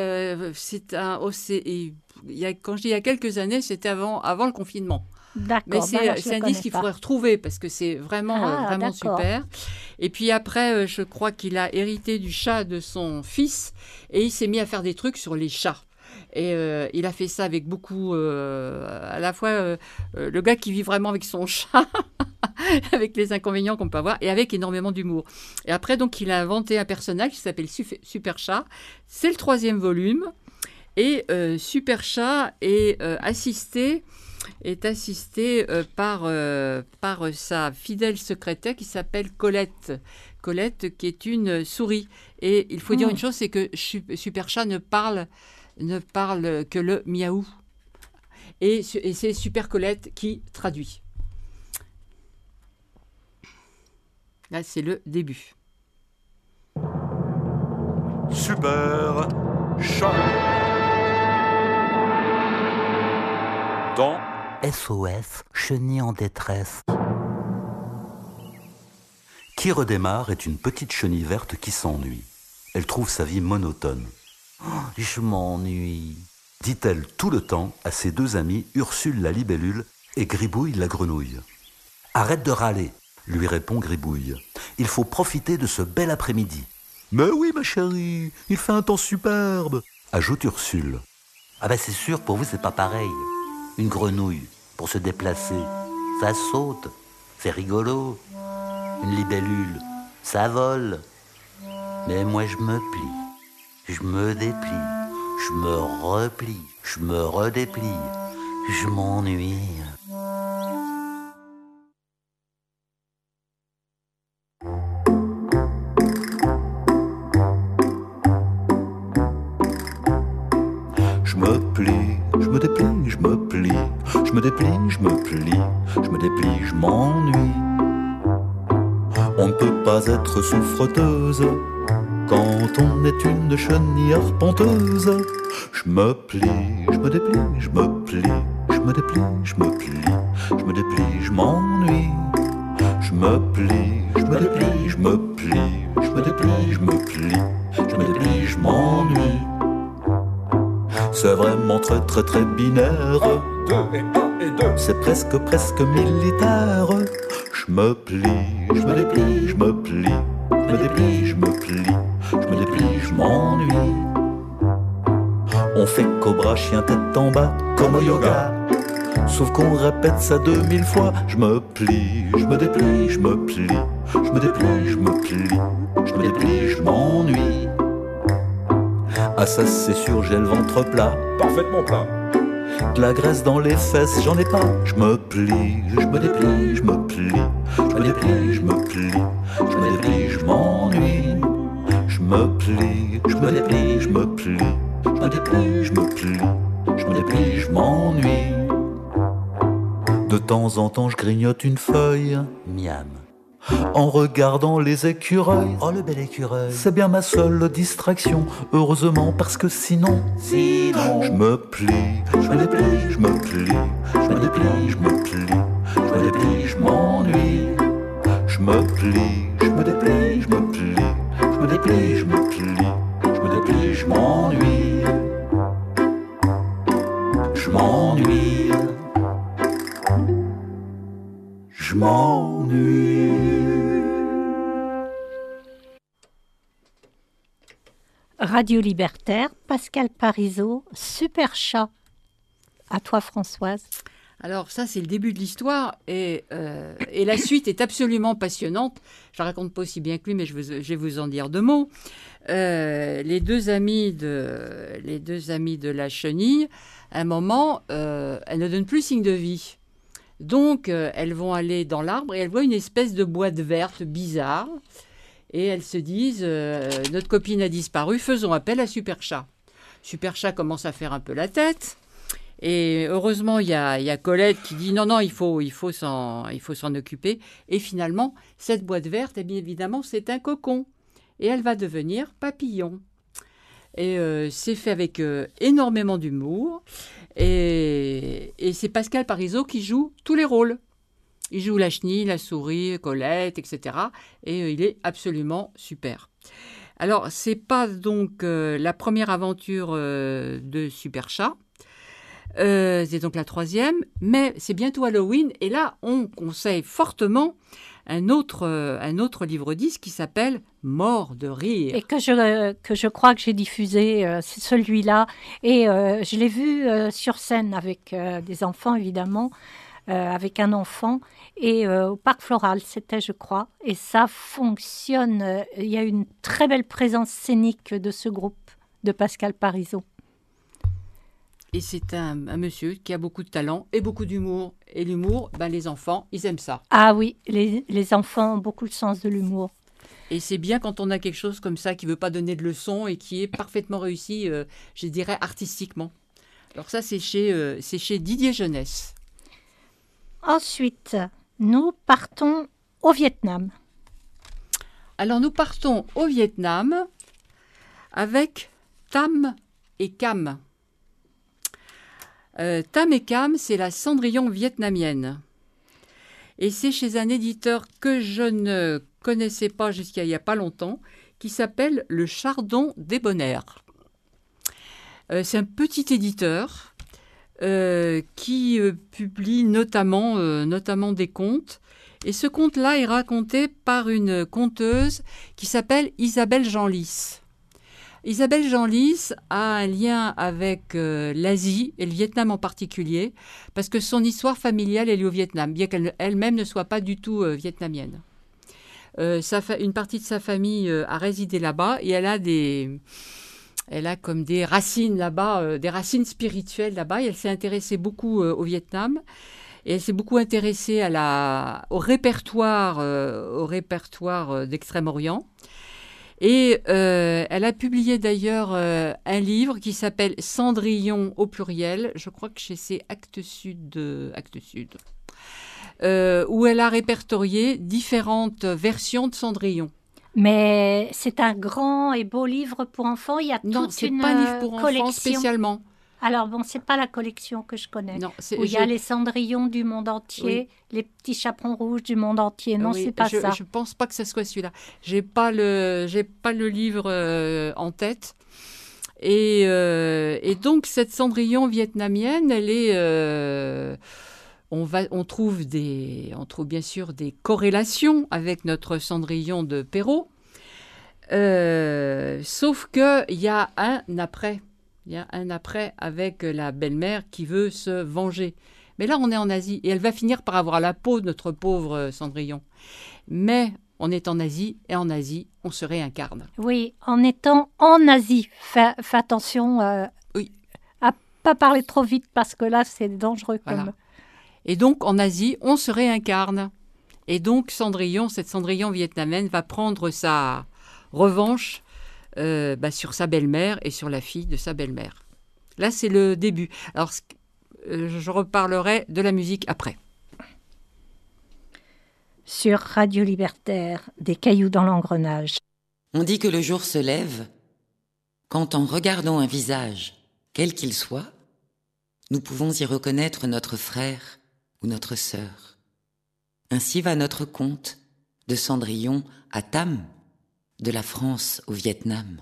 Quand je dis il y a quelques années, c'était avant le confinement. D'accord. Mais c'est un disque qu'il faudrait retrouver parce que c'est vraiment super. Et puis après, je crois qu'il a hérité du chat de son fils et il s'est mis à faire des trucs sur les chats. Et il a fait ça avec beaucoup, à la fois le gars qui vit vraiment avec son chat, avec les inconvénients qu'on peut avoir, et avec énormément d'humour. Et après, donc, il a inventé un personnage qui s'appelle Super Chat. C'est le 3e volume. Et Super Chat est assisté par sa fidèle secrétaire qui s'appelle Colette. Colette, qui est une souris. Et il faut dire une chose, c'est que Super Chat ne parle que le miaou. Et c'est Super Colette qui traduit. Là, c'est le début. Super Chat. Dans SOS, chenille en détresse. Qui redémarre est une petite chenille verte qui s'ennuie. Elle trouve sa vie monotone. Oh, je m'ennuie, dit-elle tout le temps à ses 2 amis Ursule la libellule et Gribouille la grenouille. Arrête de râler, lui répond Gribouille. Il faut profiter de ce bel après-midi. Mais oui, ma chérie, il fait un temps superbe, ajoute Ursule. Ah ben c'est sûr, pour vous c'est pas pareil. Une grenouille, pour se déplacer, ça saute, c'est rigolo. Une libellule, ça vole. Mais moi je me plie, je me déplie, je me replie, je me redéplie, je m'ennuie. Je me plie, je me déplie, je me plie, je me déplie, je me plie, je me déplie, je m'ennuie. On ne peut pas être souffreteuse quand on est une chenille arpenteuse. Je me plie, je me déplie, je me plie, je me déplie, je me plie, je me déplie, je m'ennuie. Je me plie, je me déplie, je me plie, je me déplie, je me plie, je me déplie, je m'ennuie. C'est vraiment très très très binaire. 2 et 1 et 2. C'est presque militaire. Je me plie, je me déplie, je me plie, je me déplie, je me plie, je me déplie, je m'ennuie. On fait cobra, chien tête en bas, comme au yoga. Sauf qu'on répète ça 2000 fois. Je me plie, je me déplie, je me plie, je me déplie, je me plie, je me déplie, je m'ennuie. Ah ça c'est sûr, j'ai le ventre plat, Parfaitement plat. de la graisse dans les fesses, j'en ai pas. Je me plie, je me déplie, je me plie, je me déplie, je me plie, je me déplie, je m'ennuie. Je me plie, je me déplie, je me plie, je me déplie, je me plie, je me déplie, je m'ennuie. De temps en temps je grignote une feuille, Miam. en regardant les écureuils. Oh le bel écureuil. C'est bien ma seule distraction, heureusement parce que sinon je me plie, je me déplie, je me plie, je me déplie, je me plie, je me déplie, je m'ennuie. Je me plie, je me déplie, je me plie, je me déplie, je me plie, je me déplie, je m'ennuie. Je m'ennuie. Je m'ennuie. Radio Libertaire, Pascal Parisot, Super Chat. À toi, Françoise. Alors ça, c'est le début de l'histoire et la suite est absolument passionnante. Je la raconte pas aussi bien que lui, mais je vais vous en dire deux mots. Les deux amis de la chenille, à un moment, elles ne donnent plus signe de vie. Donc, elles vont aller dans l'arbre et elles voient une espèce de boîte verte bizarre. Et elles se disent, notre copine a disparu, faisons appel à Super Chat. Super Chat commence à faire un peu la tête. Et heureusement, il y a Colette qui dit non, il faut s'en occuper. Et finalement, cette boîte verte, eh bien évidemment, c'est un cocon. Et elle va devenir papillon. Et c'est fait avec énormément d'humour. Et c'est Pascal Parisot qui joue tous les rôles. Il joue la chenille, la souris, Colette, etc. Et il est absolument super. Alors, c'est pas donc la première aventure de Super Chat. C'est donc la troisième, mais c'est bientôt Halloween. Et là, on conseille fortement un autre livre-disque qui s'appelle Mort de rire. Et que je crois que j'ai diffusé, c'est celui-là. Et je l'ai vu sur scène avec des enfants, évidemment, avec un enfant. Et au Parc Floral, c'était, je crois. Et ça fonctionne. Il y a une très belle présence scénique de ce groupe, de Pascal Parisot. Et c'est un monsieur qui a beaucoup de talent et beaucoup d'humour. Et l'humour, les enfants, ils aiment ça. Ah oui, les enfants ont beaucoup le sens de l'humour. Et c'est bien quand on a quelque chose comme ça qui ne veut pas donner de leçons et qui est parfaitement réussi, je dirais, artistiquement. Alors ça, c'est chez Didier Jeunesse. Ensuite, nous partons au Vietnam. Alors, nous partons au Vietnam avec Tam et Cam. Tam et Cam, c'est la Cendrillon vietnamienne. Et c'est chez un éditeur que je ne connaissais pas jusqu'à il n'y a pas longtemps, qui s'appelle Le Chardon Débonnaire. C'est un petit éditeur qui publie notamment des contes. Et ce conte-là est raconté par une conteuse qui s'appelle Isabelle Genlis. Isabelle Genlis a un lien avec l'Asie et le Vietnam en particulier, parce que son histoire familiale est liée au Vietnam, bien qu'elle-même ne soit pas du tout vietnamienne. Une partie de sa famille a résidé là-bas et elle a comme des racines là-bas, des racines spirituelles là-bas. Et elle s'est intéressée beaucoup au Vietnam. Et elle s'est beaucoup intéressée au répertoire d'Extrême-Orient. Et elle a publié d'ailleurs un livre qui s'appelle Cendrillon au pluriel, je crois que c'est Actes Sud, où elle a répertorié différentes versions de Cendrillon. Mais c'est un grand et beau livre pour enfants. Il y a toute une pas un livre pour collection. Enfants spécialement. Alors bon, c'est pas la collection que je connais. Non, où il y a les cendrillons du monde entier, les petits chaperons rouges du monde entier. Non, c'est pas ça. Je pense pas que ce soit celui-là. J'ai pas le livre en tête. Et donc cette Cendrillon vietnamienne, elle est on trouve bien sûr des corrélations avec notre Cendrillon de Perrault. Sauf que il y a un après. Il y a un après avec la belle-mère qui veut se venger. Mais là, on est en Asie et elle va finir par avoir la peau de notre pauvre Cendrillon. Mais on est en Asie et en Asie, on se réincarne. Oui, en étant en Asie. Fais attention à pas parler trop vite parce que là, c'est dangereux. Voilà. Et donc, en Asie, on se réincarne. Et donc, cette Cendrillon vietnamienne va prendre sa revanche sur sa belle-mère et sur la fille de sa belle-mère. Là, c'est le début. Alors, je reparlerai de la musique après. sur Radio Libertaire, des cailloux dans l'engrenage. On dit que le jour se lève quand, en regardant un visage, quel qu'il soit, nous pouvons y reconnaître notre frère ou notre sœur. Ainsi va notre conte de Cendrillon à Tam, de la France au Vietnam.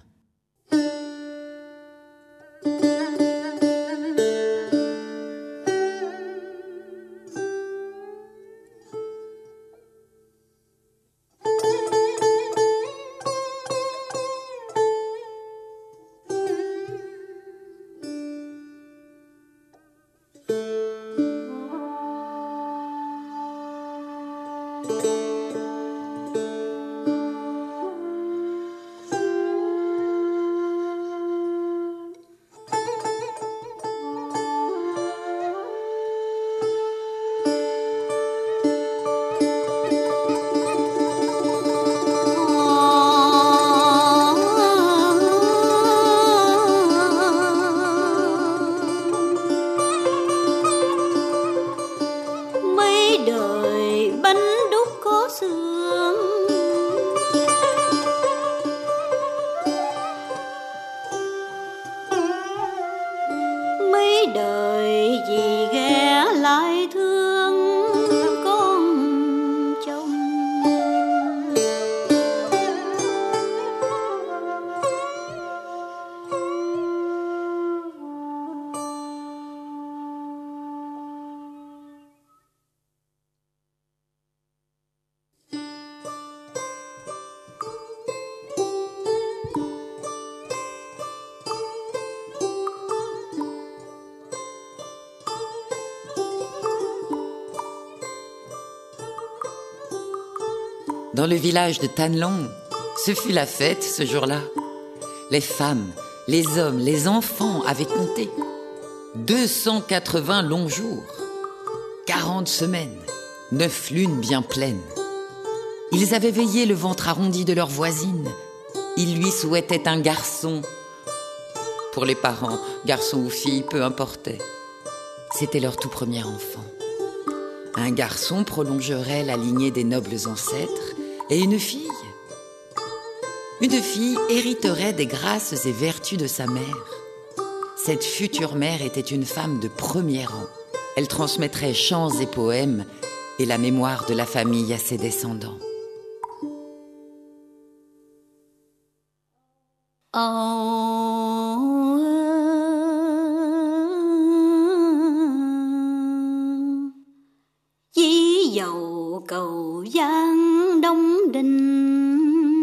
Dans le village de Tan Long, ce fut la fête ce jour-là. Les femmes, les hommes, les enfants avaient compté. 280 longs jours, 40 semaines, 9 lunes bien pleines. Ils avaient veillé le ventre arrondi de leur voisine. Ils lui souhaitaient un garçon. Pour les parents, garçon ou fille, peu importait. C'était leur tout premier enfant. Un garçon prolongerait la lignée des nobles ancêtres. Et une fille hériterait des grâces et vertus de sa mère. Cette future mère était une femme de premier rang. Elle transmettrait chants et poèmes et la mémoire de la famille à ses descendants. Dí dầu cầu Giang Đông Đình,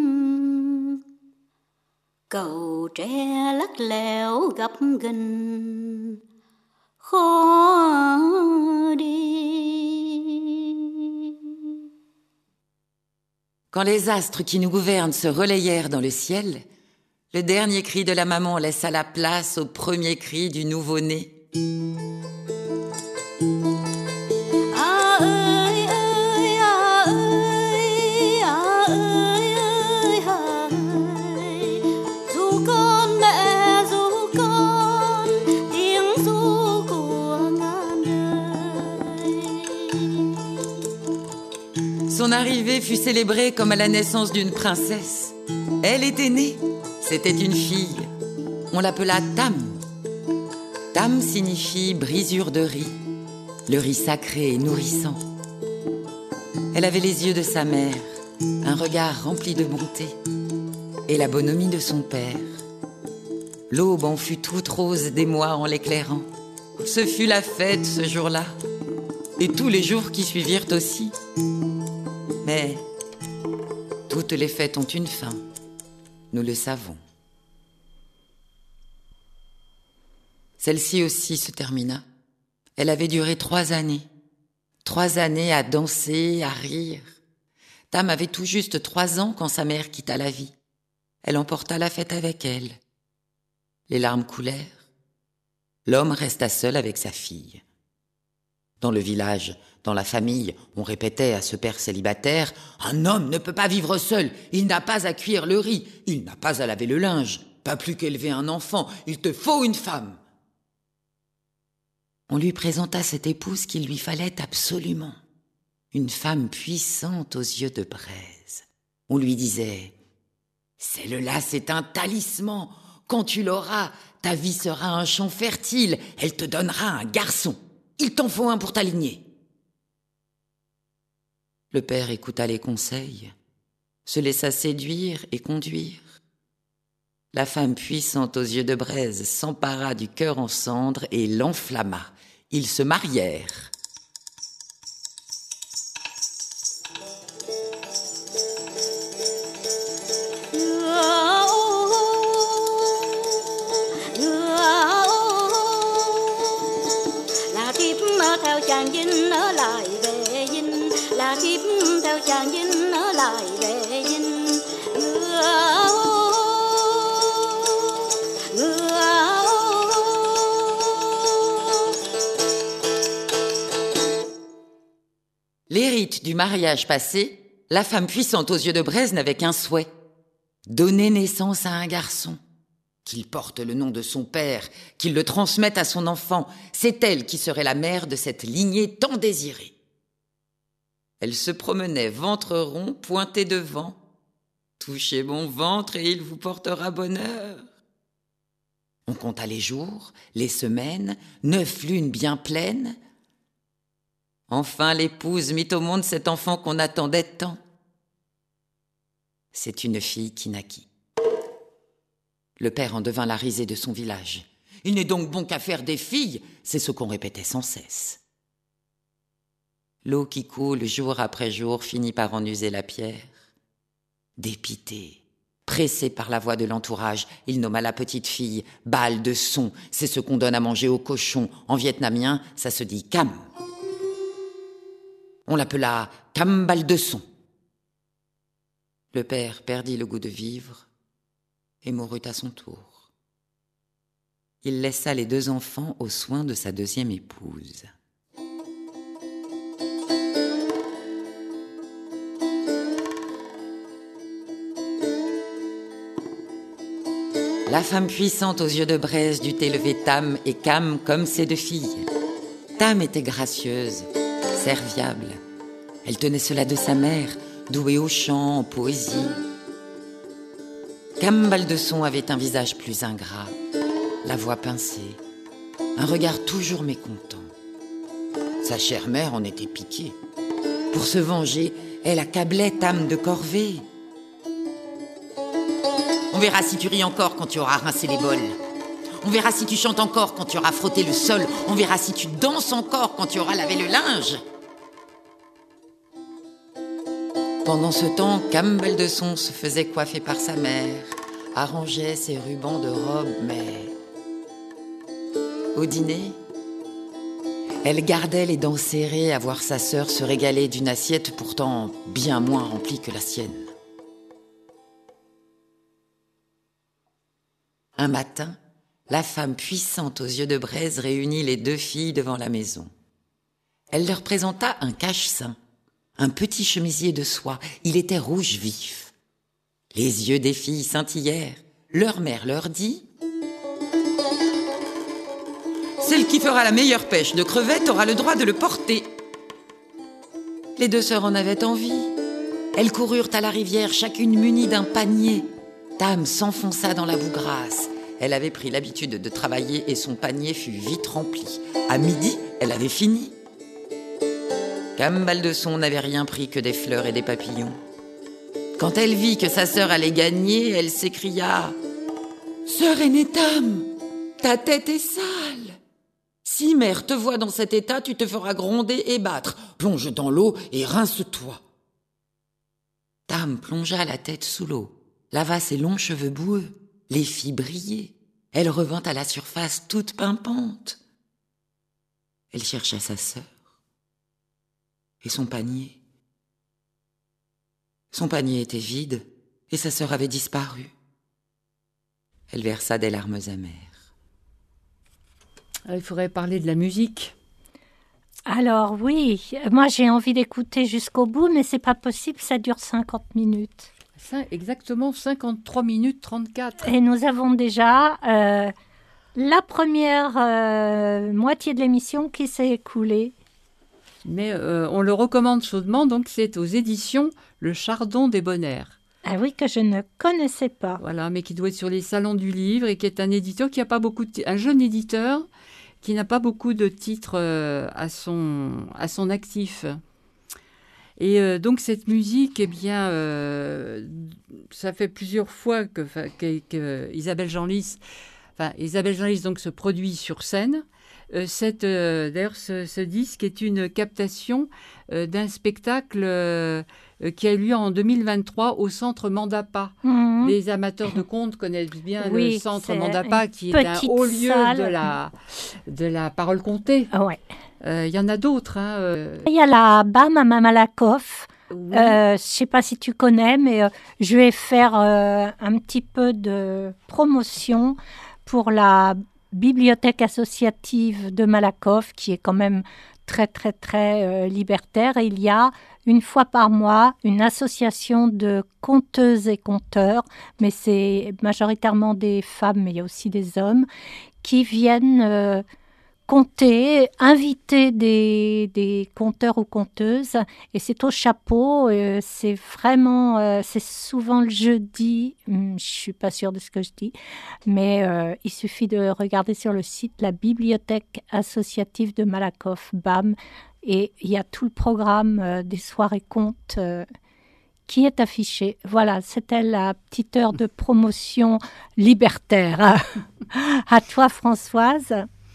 cầu tre lắc lẻo gập ghềnh khó đi. Quand les astres qui nous gouvernent se relayèrent dans le ciel, le dernier cri de la maman laissa la place au premier cri du nouveau-né. Son arrivée fut célébrée comme à la naissance d'une princesse. Elle était née, c'était une fille. On l'appela Tam. Tam signifie brisure de riz, le riz sacré et nourrissant. Elle avait les yeux de sa mère, un regard rempli de bonté, et la bonhomie de son père. L'aube en fut toute rose d'émoi en l'éclairant. Ce fut la fête ce jour-là, et tous les jours qui suivirent aussi. Mais toutes les fêtes ont une fin, nous le savons. Celle-ci aussi se termina. Elle avait duré 3 années. 3 années à danser, à rire. Tam avait tout juste 3 ans quand sa mère quitta la vie. Elle emporta la fête avec elle. Les larmes coulèrent. L'homme resta seul avec sa fille. Dans le village, dans la famille, on répétait à ce père célibataire « Un homme ne peut pas vivre seul, il n'a pas à cuire le riz, il n'a pas à laver le linge, pas plus qu'élever un enfant, il te faut une femme !» On lui présenta cette épouse qu'il lui fallait absolument. Une femme puissante aux yeux de braise. On lui disait « Celle-là, c'est un talisman. Quand tu l'auras, ta vie sera un champ fertile. Elle te donnera un garçon. Il t'en faut un pour t'aligner. » Le père écouta les conseils, se laissa séduire et conduire. La femme puissante aux yeux de braise s'empara du cœur en cendres et l'enflamma. Ils se marièrent. Là thiếp theo chàng Vinh ở lại về Vinh, là thiếp theo chàng Vinh ở lại về Vinh. Les rites du mariage passés, la femme puissante aux yeux de braise n'avait qu'un souhait, donner naissance à un garçon. Qu'il porte le nom de son père, qu'il le transmette à son enfant, c'est elle qui serait la mère de cette lignée tant désirée. Elle se promenait ventre rond, pointé devant. Touchez mon ventre et il vous portera bonheur. On compta les jours, les semaines, 9 lunes bien pleines. Enfin l'épouse mit au monde cet enfant qu'on attendait tant. C'est une fille qui naquit. Le père en devint la risée de son village. Il n'est donc bon qu'à faire des filles, c'est ce qu'on répétait sans cesse. L'eau qui coule jour après jour finit par en user la pierre. Dépité, pressé par la voix de l'entourage, il nomma la petite fille Bal de Son. C'est ce qu'on donne à manger aux cochons. En vietnamien, ça se dit Cam. On l'appela Cam Bal de Son. Le père perdit le goût de vivre et mourut à son tour. Il laissa les 2 enfants aux soins de sa 2e épouse. La femme puissante aux yeux de braise dut élever Tam et Cam comme ses 2 filles. Tam était gracieuse, serviable. Elle tenait cela de sa mère, douée au chant, en poésie. Cam Bal de Son avait un visage plus ingrat, la voix pincée, un regard toujours mécontent. Sa chère mère en était piquée. Pour se venger, elle accablait Tam de corvée. On verra si tu ris encore quand tu auras rincé les bols. On verra si tu chantes encore quand tu auras frotté le sol. On verra si tu danses encore quand tu auras lavé le linge. Pendant ce temps, Cam Bal de Son se faisait coiffer par sa mère, arrangeait ses rubans de robe, mais au dîner, elle gardait les dents serrées à voir sa sœur se régaler d'une assiette pourtant bien moins remplie que la sienne. Un matin, la femme puissante aux yeux de braise réunit les 2 filles devant la maison. Elle leur présenta un cache-sein, un petit chemisier de soie. Il était rouge vif. Les yeux des filles scintillèrent. Leur mère leur dit « Celle qui fera la meilleure pêche de crevettes aura le droit de le porter. » Les 2 sœurs en avaient envie. Elles coururent à la rivière, chacune munie d'un panier. Tam s'enfonça dans la boue grasse. Elle avait pris l'habitude de travailler et son panier fut vite rempli. À midi, elle avait fini. Cam Bal de Son n'avait rien pris que des fleurs et des papillons. Quand elle vit que sa sœur allait gagner, elle s'écria « Sœur aînée Tam, ta tête est sale. Si mère te voit dans cet état, tu te feras gronder et battre. Plonge dans l'eau et rince-toi. » Tam plongea la tête sous l'eau, lava ses longs cheveux boueux. Les filles brillaient. Elle revint à la surface toute pimpante. Elle chercha sa sœur. Et son panier. Son panier était vide et sa sœur avait disparu. Elle versa des larmes amères. Alors, il faudrait parler de la musique. Alors oui, moi j'ai envie d'écouter jusqu'au bout, mais c'est pas possible, ça dure 50 minutes. Exactement 53 minutes 34. Et nous avons déjà la première moitié de l'émission qui s'est écoulée. Mais on le recommande chaudement, donc c'est aux éditions Le Chardon des Bonnaires. Ah oui, que je ne connaissais pas. Voilà, mais qui doit être sur les salons du livre et qui est un éditeur qui n'a pas beaucoup un jeune éditeur qui n'a pas beaucoup de titres à son actif. Et donc cette musique, eh bien, ça fait plusieurs fois que Isabelle Genlis donc se produit sur scène. D'ailleurs, ce disque est une captation d'un spectacle qui a eu lieu en 2023 au Centre Mandapa. Mhm. Les amateurs de contes connaissent bien Oui, le Centre c'est Mandapa, une qui est un petite haut lieu salle. de la parole contée. Ah ouais. Il y en a d'autres. Il y a la BAM à Malakoff. Oui. Je ne sais pas si tu connais, mais je vais faire un petit peu de promotion pour la bibliothèque associative de Malakoff, qui est quand même très, très, très libertaire. Et il y a une fois par mois une association de conteuses et conteurs, mais c'est majoritairement des femmes, mais il y a aussi des hommes, qui viennent conter, inviter des conteurs ou conteuses, et c'est au chapeau. C'est vraiment, c'est souvent le jeudi, je suis pas sûre de ce que je dis, mais il suffit de regarder sur le site la bibliothèque associative de Malakoff, BAM, et il y a tout le programme des soirées contes qui est affiché. Voilà, c'était la petite heure de promotion libertaire. À toi, Françoise.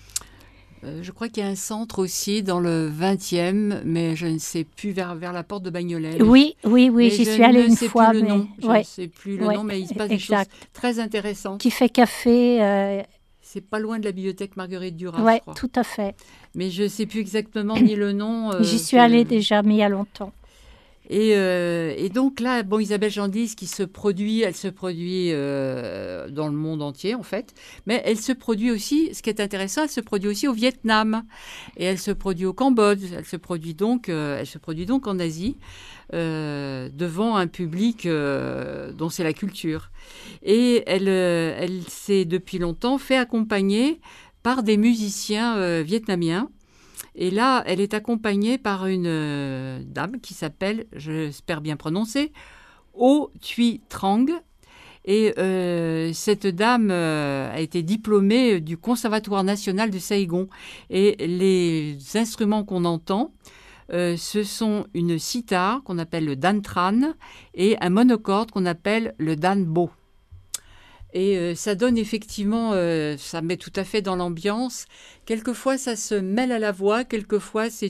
Je crois qu'il y a un centre aussi dans le 20e, mais je ne sais plus, vers la porte de Bagnolet. Oui, j'y suis allée une fois. Je ouais. ne sais plus le nom, mais il se passe exact. des choses très intéressantes. Qui fait café. C'est pas loin de la bibliothèque Marguerite Duras, ouais, je crois. Tout à fait. Mais je ne sais plus exactement ni le nom. J'y suis allée déjà, mais il y a longtemps. Et donc là, bon, Isabelle Genlis, elle se produit dans le monde entier en fait, mais elle se produit aussi, ce qui est intéressant, elle se produit aussi au Vietnam, et elle se produit au Cambodge, elle se produit donc en Asie, devant un public dont c'est la culture. Et elle s'est depuis longtemps fait accompagner par des musiciens vietnamiens. Et là, elle est accompagnée par une dame qui s'appelle, j'espère bien prononcer, O Thuy Trang. Et cette dame a été diplômée du Conservatoire national de Saigon. Et les instruments qu'on entend, ce sont une sitar qu'on appelle le dan tran et un monocorde qu'on appelle le dan bo. Et ça donne effectivement, ça met tout à fait dans l'ambiance. Quelquefois, ça se mêle à la voix. Quelquefois, c'est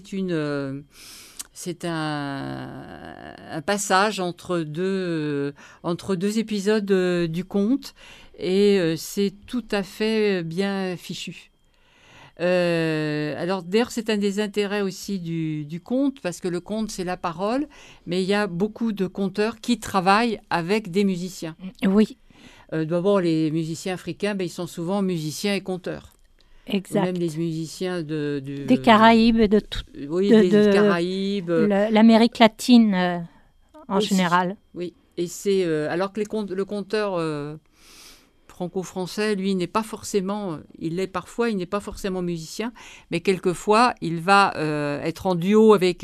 un passage entre deux épisodes du conte. Et c'est tout à fait bien fichu. Alors d'ailleurs, c'est un des intérêts aussi du conte, parce que le conte, c'est la parole. Mais il y a beaucoup de conteurs qui travaillent avec des musiciens. Oui. D'abord, les musiciens africains, ils sont souvent musiciens et conteurs. Exact. Ou même les musiciens des Caraïbes et de tout. Oui, des Caraïbes. L'Amérique latine en aussi, général. Oui. Et c'est alors que le conteur franco-français, lui, n'est pas forcément. Il l'est parfois, il n'est pas forcément musicien, mais quelquefois, il va être en duo avec.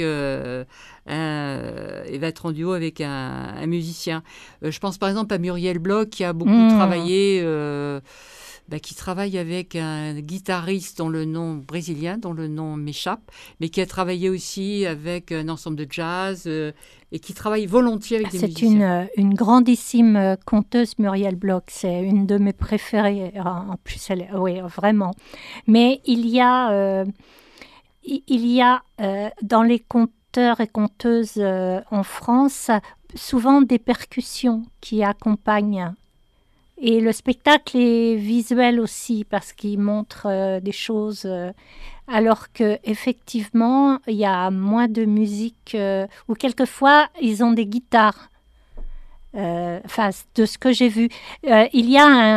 Il va être en duo avec un musicien. Je pense par exemple à Muriel Bloch qui a beaucoup travaillé, qui travaille avec un guitariste dont le nom brésilien, dont le nom m'échappe, mais qui a travaillé aussi avec un ensemble de jazz et qui travaille volontiers avec des musiciens. C'est une grandissime conteuse, Muriel Bloch. C'est une de mes préférées. En plus, oui, vraiment. Mais il y a dans les conteurs et conteuses en France souvent des percussions qui accompagnent. Et le spectacle est visuel aussi parce qu'il montre des choses, alors qu'effectivement, il y a moins de musique, ou quelquefois, ils ont des guitares. Enfin, de ce que j'ai vu. Il y a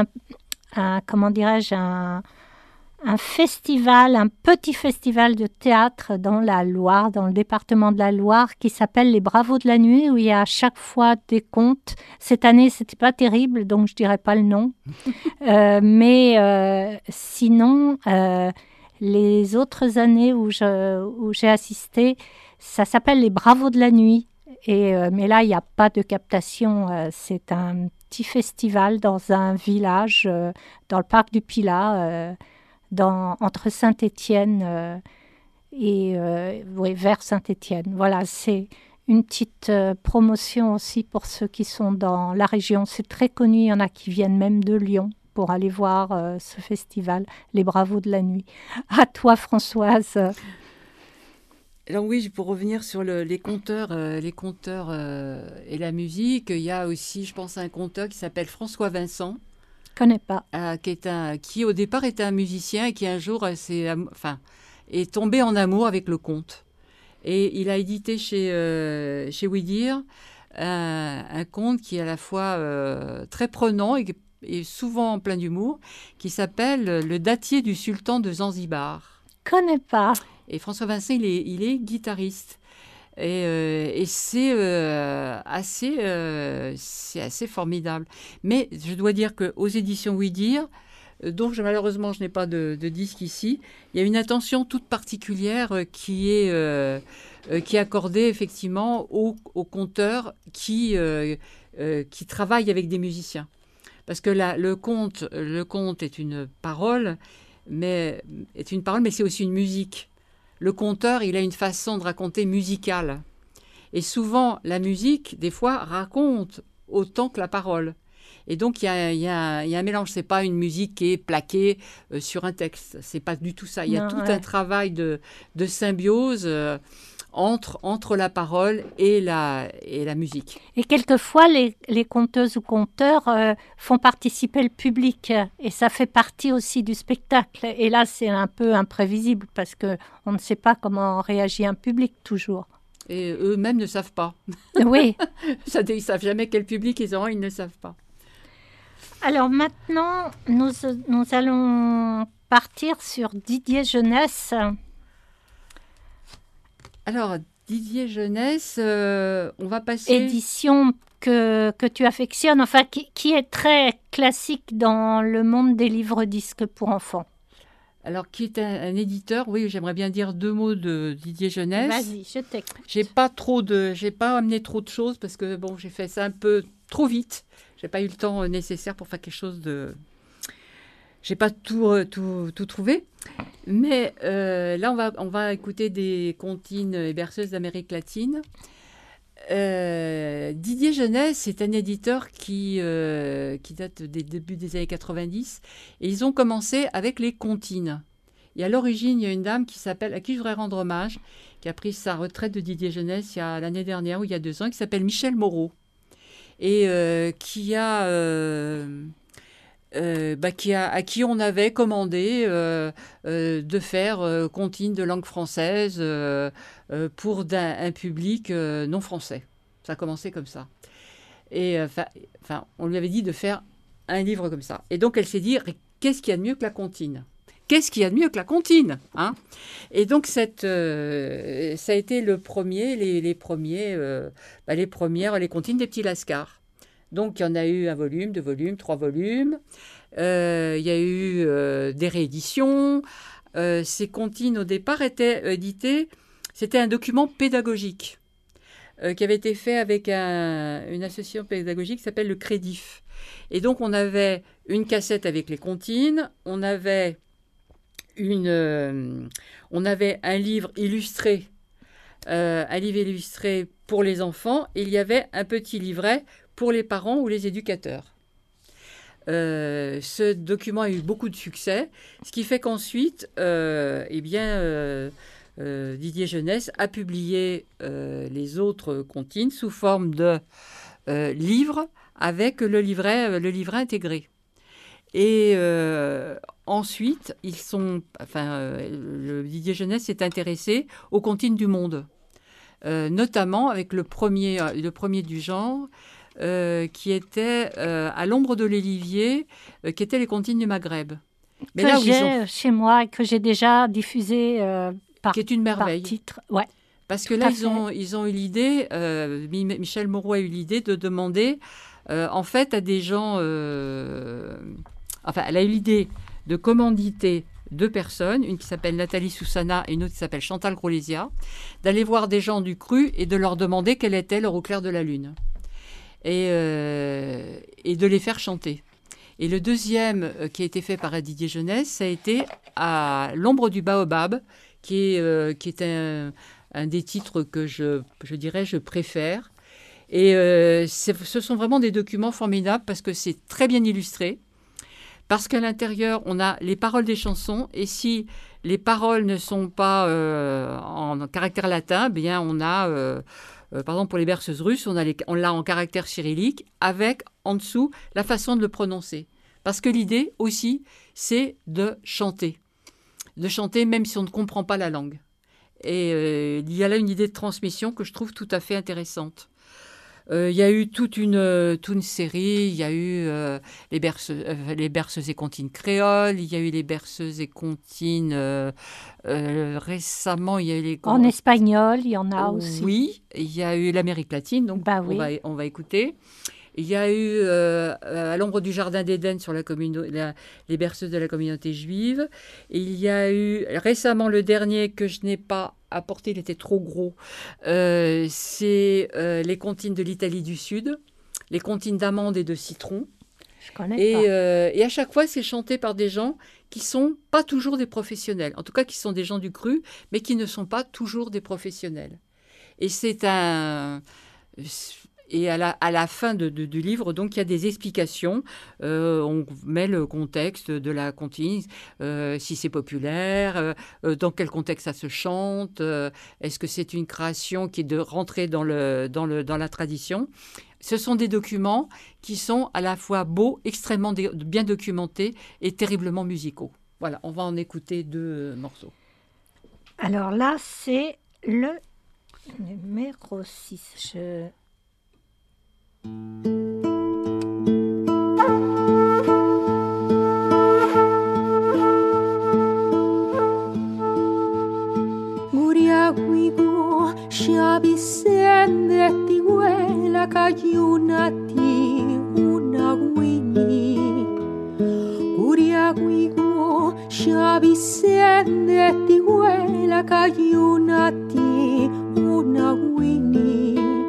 un festival, un petit festival de théâtre dans la Loire, dans le département de la Loire, qui s'appelle les Bravos de la Nuit, où il y a à chaque fois des contes. Cette année, c'était pas terrible, donc je dirais pas le nom. Mais sinon, Les autres années où j'ai assisté, ça s'appelle les Bravos de la nuit. Mais là, il n'y a pas de captation. C'est un petit festival dans un village, dans le parc du Pilat, entre Saint-Étienne vers Saint-Étienne. Voilà, c'est une petite promotion aussi pour ceux qui sont dans la région. C'est très connu, il y en a qui viennent même de Lyon pour aller voir ce festival, les Bravos de la nuit. À toi, Françoise. Alors oui, pour revenir sur les conteurs et la musique, il y a aussi, je pense, un conteur qui s'appelle François Vincent. Je ne connais pas. Qui au départ était un musicien et qui un jour est tombé en amour avec le conte. Et il a édité chez Oui Dire un conte qui est à la fois très prenant et souvent plein d'humour, qui s'appelle Le dattier du sultan de Zanzibar. Je ne connais pas. Et François Vincent, il est guitariste. Et c'est assez formidable. Mais je dois dire qu'aux éditions Oui Dire, donc malheureusement je n'ai pas de disque ici, il y a une attention toute particulière qui est accordée effectivement aux conteurs qui travaillent avec des musiciens. Parce que le conte est une parole, mais c'est aussi une musique. Le conteur, il a une façon de raconter musicale. Et souvent, la musique, des fois, raconte autant que la parole. Et donc, il y a un mélange. Ce n'est pas une musique qui est plaquée sur un texte. Ce n'est pas du tout ça. Il y a un travail de symbiose entre la parole et la musique. Et quelquefois, les conteuses ou conteurs font participer le public. Et ça fait partie aussi du spectacle. Et là, c'est un peu imprévisible parce qu'on ne sait pas comment réagit un public toujours. Et eux-mêmes ne savent pas. Oui. Ils ne savent jamais quel public ils auront, ils ne savent pas. Alors maintenant, nous allons partir sur Didier Jeunesse. Alors, Didier Jeunesse, on va passer... Édition que tu affectionnes, enfin qui est très classique dans le monde des livres-disques pour enfants. Alors, qui est un éditeur, oui, j'aimerais bien dire 2 mots de Didier Jeunesse. Vas-y, je t'écoute. J'ai pas amené trop de choses parce que, bon, j'ai fait ça un peu trop vite. J'ai pas eu le temps nécessaire pour faire quelque chose de... J'ai pas tout trouvé. Mais là, on va écouter des comptines et berceuses d'Amérique latine. Didier Jeunesse, c'est un éditeur qui date des débuts des années 90. Et ils ont commencé avec les comptines. Et à l'origine, il y a une dame à qui je voudrais rendre hommage, qui a pris sa retraite de Didier Jeunesse l'année dernière ou il y a 2 ans, qui s'appelle Michel Moreau. Et à qui on avait commandé de faire comptines de langue française pour un public non français. Ça a commencé comme ça. Et on lui avait dit de faire un livre comme ça. Et donc elle s'est dit, qu'est-ce qu'il y a de mieux que la comptine ? Qu'est-ce qu'il y a de mieux que la comptine, hein ? Et donc ça a été les comptines des petits Lascars. Donc il y en a eu 1 volume, 2 volumes, 3 volumes. Il y a eu des rééditions. Ces comptines au départ étaient éditées. C'était un document pédagogique qui avait été fait avec une association pédagogique qui s'appelle le Crédif. Et donc on avait une cassette avec les comptines. On avait un livre illustré, pour les enfants. Et il y avait un petit livret pour les parents ou les éducateurs. Ce document a eu beaucoup de succès, ce qui fait qu'ensuite, Didier Jeunesse a publié les autres comptines sous forme de livres avec le livret intégré. Et ensuite, Didier Jeunesse s'est intéressé aux comptines du monde, notamment avec le premier du genre, qui était à l'ombre de l'Olivier, qui étaient les comptines du Maghreb. Mais que j'ai chez moi et que j'ai déjà diffusé qui est une merveille. Par titre. Ouais. Parce que là, ils ont eu l'idée, Michel Moreau a eu l'idée de demander, en fait, à des gens... elle a eu l'idée de commanditer 2 personnes, une qui s'appelle Nathalie Soussana et une autre qui s'appelle Chantal Grolésia, d'aller voir des gens du cru et de leur demander quelle était leur Au clair de la lune. Et de les faire chanter. Et le deuxième qui a été fait par Didier Jeunesse, ça a été à l'ombre du baobab, qui est un des titres que je dirais je préfère. Et ce sont vraiment des documents formidables parce que c'est très bien illustré, parce qu'à l'intérieur, on a les paroles des chansons, et si les paroles ne sont pas en caractère latin, bien on a... par exemple, pour les berceuses russes, on l'a en caractère cyrillique avec, en dessous, la façon de le prononcer. Parce que l'idée aussi, c'est de chanter même si on ne comprend pas la langue. Et il y a là une idée de transmission que je trouve tout à fait intéressante. Il y a eu toute une série, il y a eu les berceuses et comptines créoles, il y a eu les berceuses et comptines récemment, il y a eu les... En espagnol, il y en a aussi. Oui, il y a eu l'Amérique latine, donc oui. on va écouter. Il y a eu à l'ombre du jardin d'Éden sur les berceuses de la communauté juive. Il y a eu récemment le dernier que je n'ai pas apporté, il était trop gros. C'est les comptines de l'Italie du Sud, les comptines d'amandes et de citron. Je connais pas. Et à chaque fois, c'est chanté par des gens qui sont pas toujours des professionnels. En tout cas, qui sont des gens du cru, mais qui ne sont pas toujours des professionnels. Et c'est un... Et à la fin du livre, donc, il y a des explications. On met le contexte de la comptine, si c'est populaire, dans quel contexte ça se chante, est-ce que c'est une création qui est de rentrer dans la tradition. Ce sont des documents qui sont à la fois beaux, extrêmement bien documentés et terriblement musicaux. Voilà, on va en écouter 2 morceaux. Alors là, c'est le numéro 6. Guriaguigo sciabisendetti quella cagliunati una guini. Guriaguigo sciabisendetti quella cagliunati una guini.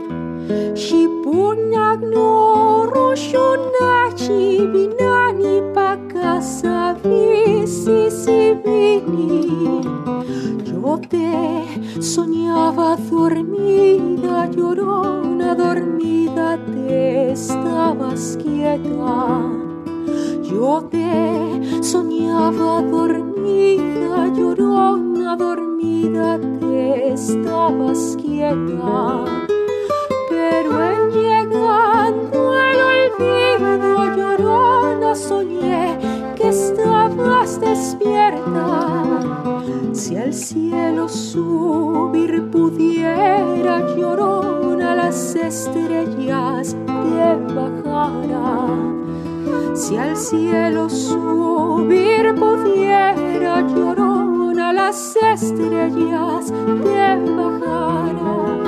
Shipugno roshonachi binani pakasa visi sivini. Yo te soñaba dormida, llorona, dormida te estabas quieta. Yo te soñaba dormida, llorona, dormida te estabas quieta. Pero en llegando el olvido, llorona, soñé que estabas despierta. Si al cielo subir pudiera, llorona, las estrellas te bajara. Si al cielo subir pudiera, llorona, las estrellas te bajara.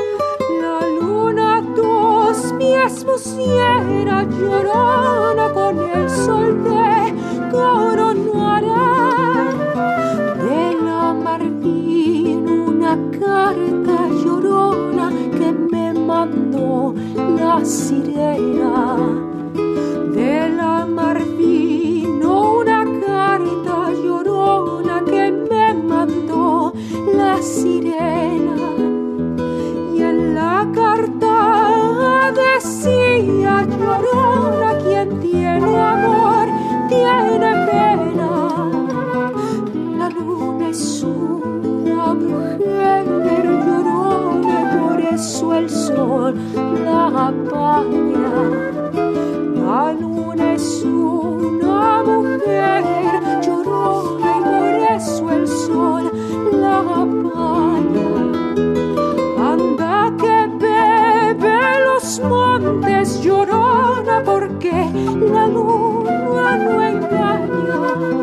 Tus pies pusiera, llorona, con el sol te coronara. De la Marfil una carta, llorona, que me mandó la sirena. De la Marfil una carta, llorona, que me mandó la sirena. Y en la carta decía, llorona, quien tiene amor tiene pena. La luna es una mujer llorona, y por eso el sol la apaña. La luna es una mujer llorona, y por eso el sol la apaña. Anda que bebe los montes, llorona, porque la luna no engaña.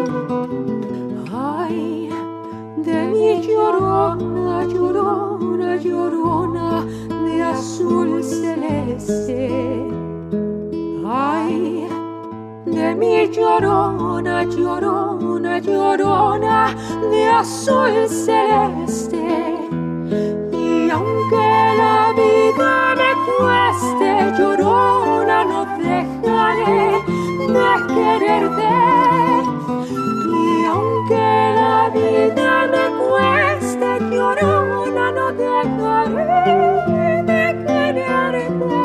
Ay, de mi llorona, llorona, llorona, de azul celeste. Ay, de mi llorona, llorona, llorona de azul celeste. Y aunque la vida me cueste, llorona, no dejaré de quererte. Y aunque la vida me cueste, llorona, no dejaré de quererte.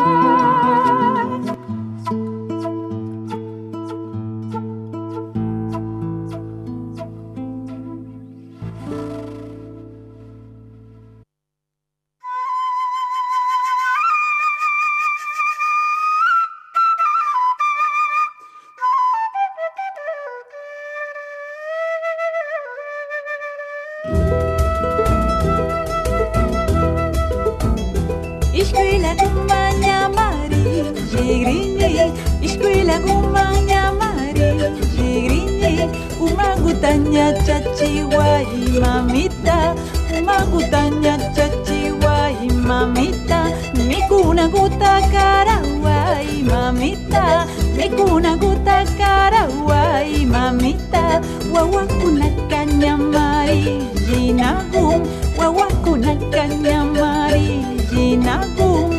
Escuela kumanya mari, jigrinye. Escuela kumanya mari, jigrinye. Umagutanya chachiwa y mamita. Umagutanya chachiwa y mamita. Mikuna guta karawa y mamita. Mikuna guta karawa y mamita. Wawakuna kanyamari, jinagum. Wawakuna kanyamari, jinagum.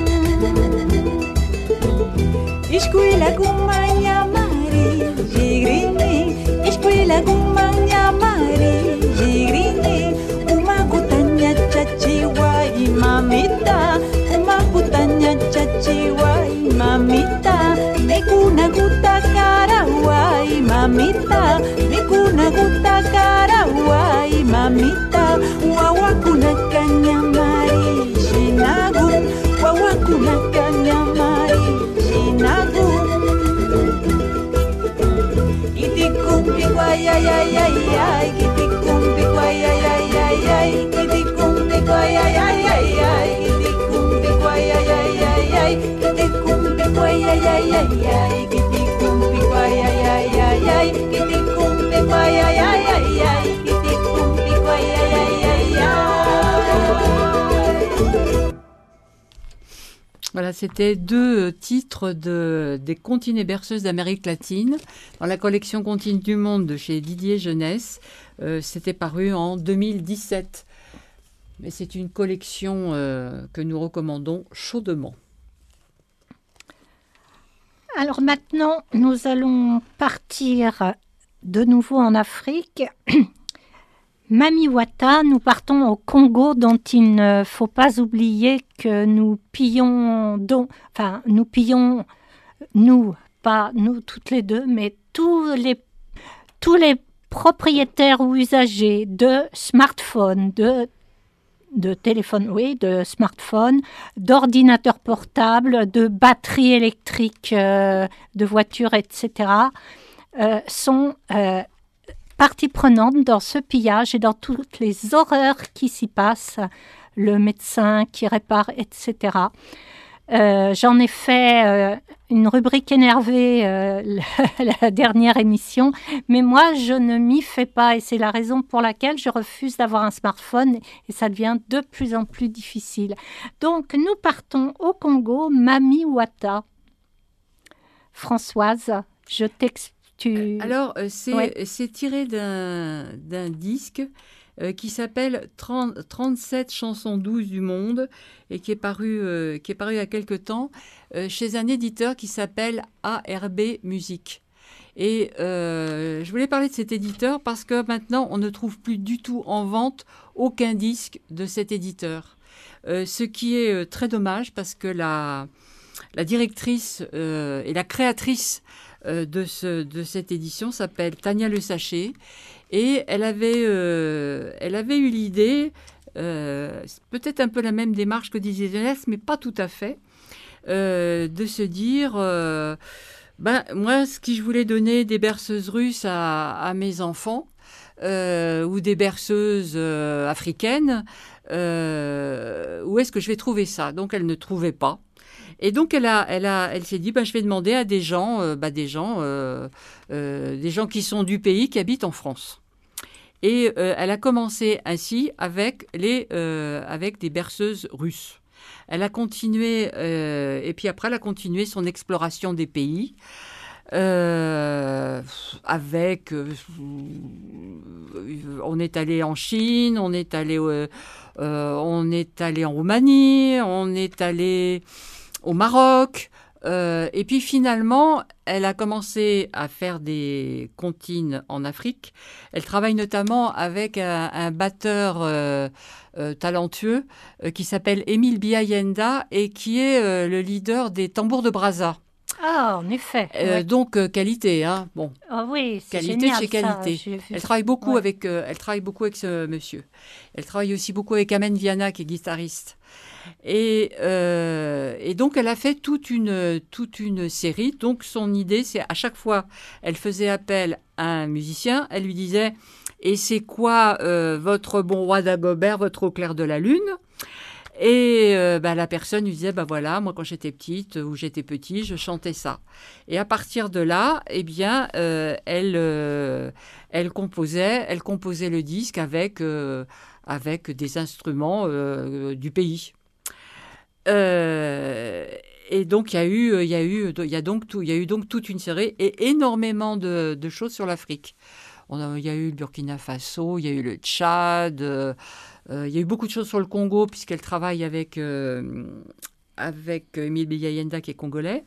Escuela kumanya mari, jigrini. Escuela kumanya mari, jigrini. Umagutanya chachiwa y mamita. Umagutanya chachiwa y mamita. Mikuna guta karawa y mamita. Mikuna guta karawa y mamita. Wawakuna kanyamari, jinagum. Wawakuna kanyamari, jinagum. Kitikumpi guayayayayay, kitikumpi guayayayayay, kitikumpi guayayayayay, kitikumpi guayayayayay, kitikumpi guayayayayay, kitikumpi guayayayayay, kitikumpi guayayayayay, kitikumpi guayayayayay. Voilà, c'était deux titres des comptines et berceuses d'Amérique latine dans la collection Comptines du Monde de chez Didier Jeunesse. C'était paru en 2017. Mais c'est une collection que nous recommandons chaudement. Alors maintenant, nous allons partir de nouveau en Afrique. Mami Wata, nous partons au Congo, dont il ne faut pas oublier que nous pillons, nous, pas nous toutes les deux, mais tous les propriétaires ou usagers de smartphones, de téléphones, oui, de smartphones, d'ordinateurs portables, de batteries électriques, de voitures, etc., sont partie prenante dans ce pillage et dans toutes les horreurs qui s'y passent, le médecin qui répare, etc. J'en ai fait une rubrique énervée la dernière émission, mais moi je ne m'y fais pas et c'est la raison pour laquelle je refuse d'avoir un smartphone et ça devient de plus en plus difficile. Donc nous partons au Congo, Mami Wata. Françoise, je t'explique. Alors, c'est tiré d'un disque qui s'appelle 37 chansons douces du monde et qui est paru il y a quelque temps chez un éditeur qui s'appelle ARB Musique. Et je voulais parler de cet éditeur parce que maintenant, on ne trouve plus du tout en vente aucun disque de cet éditeur. Ce qui est très dommage parce que la directrice et la créatrice de cette édition s'appelle Tania Le Sachet et elle avait eu l'idée, peut-être un peu la même démarche que Didier Jeunesse, mais pas tout à fait, de se dire moi ce que je voulais donner des berceuses russes à mes enfants ou des berceuses africaines, où est-ce que je vais trouver ça? Donc elle ne trouvait pas. Et donc elle s'est dit, je vais demander à des gens qui sont du pays, qui habitent en France. Et elle a commencé ainsi avec des berceuses russes. Elle a continué, et puis après elle a continué son exploration des pays. avec, on est allé en Chine, on est allé en Roumanie, on est allé au Maroc. Et puis finalement, elle a commencé à faire des comptines en Afrique. Elle travaille notamment avec un batteur talentueux qui s'appelle Émile Biayenda et qui est le leader des tambours de Brazza. Ah, en effet. Ouais. Donc qualité, hein. Bon. Ah oui, c'est qualité génial, chez qualité. Ça, elle travaille beaucoup avec ce monsieur. Elle travaille aussi beaucoup avec Amen Viana qui est guitariste. Et donc elle a fait toute une série. Donc son idée, c'est à chaque fois, elle faisait appel à un musicien. Elle lui disait: et c'est quoi votre bon roi d'Agobert, votre au clair de la lune? Et la personne lui disait: voilà, moi quand j'étais petite ou j'étais petit, je chantais ça. Et à partir de là, eh bien, elle composait le disque avec des instruments du pays. Et donc il y a eu donc toute une série et énormément de choses sur l'Afrique. Il y a eu le Burkina Faso, il y a eu le Tchad, il y a eu beaucoup de choses sur le Congo puisqu'elle travaille avec Émile Biayenda qui est congolais.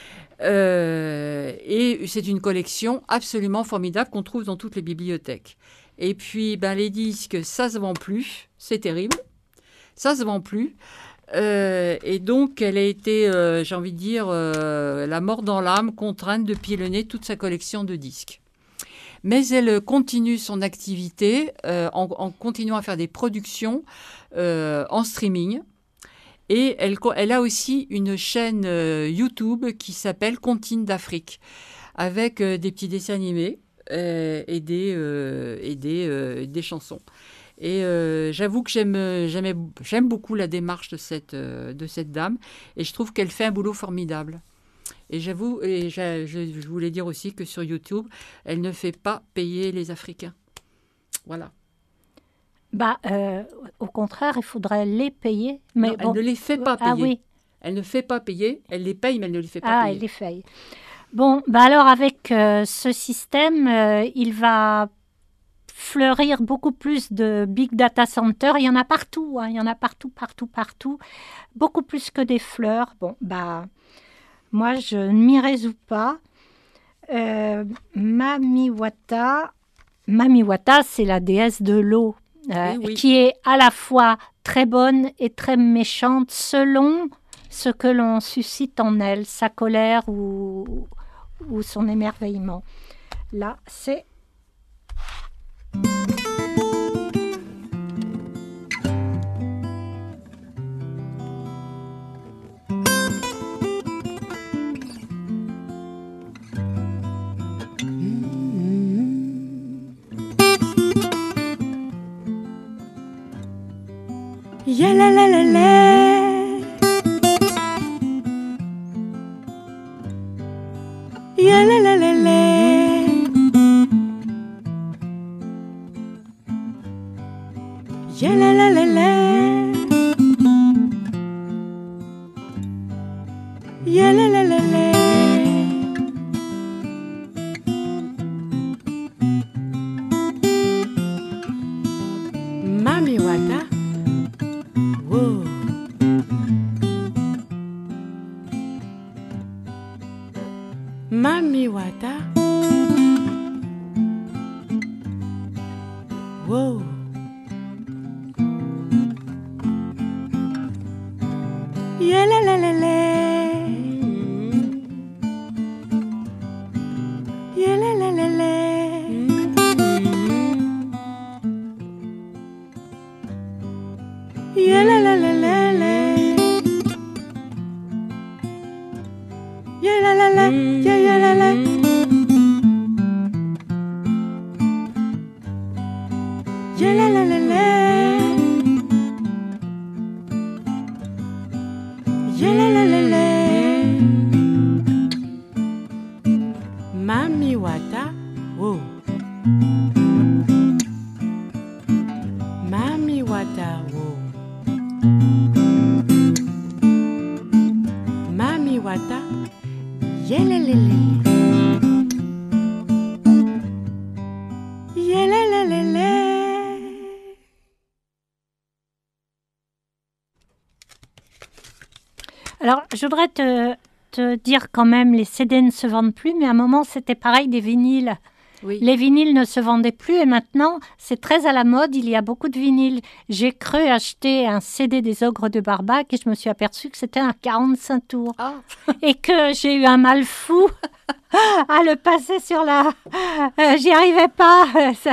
Et c'est une collection absolument formidable qu'on trouve dans toutes les bibliothèques. Et puis les disques, ça se vend plus, c'est terrible, ça se vend plus. Et donc elle a été, j'ai envie de dire, la mort dans l'âme, contrainte de pilonner toute sa collection de disques. Mais elle continue son activité en continuant à faire des productions en streaming. Et elle a aussi une chaîne YouTube qui s'appelle Comptines d'Afrique, avec des petits dessins animés et des chansons. Et j'avoue que j'aime beaucoup la démarche de cette dame, et je trouve qu'elle fait un boulot formidable. Et j'avoue, et je voulais dire aussi que sur YouTube, elle ne fait pas payer les Africains. Voilà. Au contraire, il faudrait les payer. Mais non, elle ne les fait pas payer. Ah oui. Elle ne fait pas payer, elle les paye, mais elle ne les fait pas payer. Ah, elle les paye. Bon, alors avec ce système, il va fleurir beaucoup plus de big data centers. Il y en a partout, hein. Il y en a partout. Beaucoup plus que des fleurs. Bon, moi, je ne m'y résous pas. Mami Wata, c'est la déesse de l'eau, qui est à la fois très bonne et très méchante selon ce que l'on suscite en elle, sa colère ou son émerveillement. Là, c'est... Ya la la la la. Ya la la la la. Ya la la la la. Ya la la la la. Mami Wata. Whoa. Mami Wata. Whoa. Yeah la la la la. Yeah la la la la. Yeah la la la la la. Yeah la la la. Yeah yeah la la. Yeah la la la la. Yeah la la la la. Mami Wata. Whoa. Mami Wata. Whoa. Mami Wata. Yelelelele. Alors, je voudrais te dire quand même, les CD ne se vendent plus, mais à un moment, c'était pareil des vinyles. Oui. Les vinyles ne se vendaient plus et maintenant, c'est très à la mode, il y a beaucoup de vinyles. J'ai cru acheter un CD des Ogres de Barbac et je me suis aperçue que c'était un 45 tours. Et que j'ai eu un mal fou à le passer sur la... j'y arrivais pas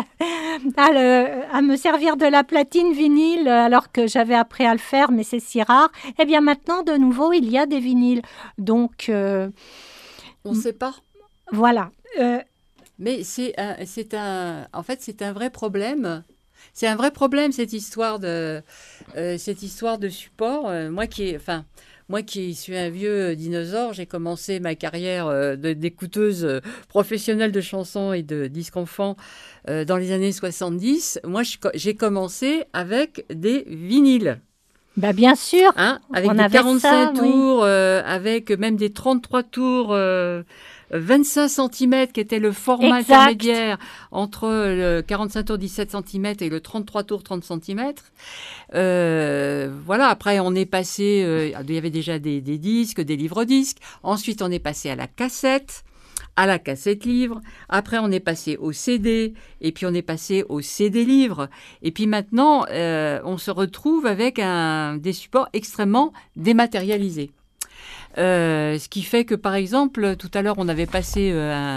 à me servir de la platine vinyle alors que j'avais appris à le faire, mais c'est si rare. Eh bien maintenant, de nouveau, il y a des vinyles. Donc... on ne sait pas. Voilà. Mais en fait, c'est un vrai problème. C'est un vrai problème, cette histoire de support. Moi qui suis un vieux dinosaure, j'ai commencé ma carrière d'écouteuse professionnelle de chansons et de disques enfants dans les années 70. Moi, j'ai commencé avec des vinyles. Bah bien sûr, avec on des avait 45 ça, tours, avec même des 33 tours, 25 cm qui était le format intermédiaire entre le 45 tours 17 cm et le 33 tours 30 cm. Voilà, après on est passé, il y avait déjà des disques, des livres-disques. Ensuite on est passé à la cassette livre. Après, on est passé au CD, et puis on est passé au CD-livre. Et puis maintenant, on se retrouve avec des supports extrêmement dématérialisés. Ce qui fait que, par exemple, tout à l'heure, on a passé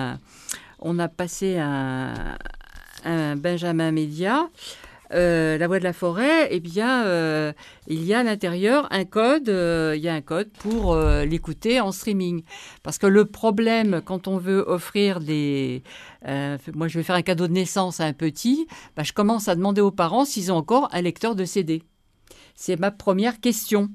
un Benjamin Média, La Voix de la Forêt. Eh bien, il y a à l'intérieur un code, pour l'écouter en streaming. Parce que le problème, quand on veut offrir moi, je vais faire un cadeau de naissance à un petit, je commence à demander aux parents s'ils ont encore un lecteur de CD. C'est ma première question.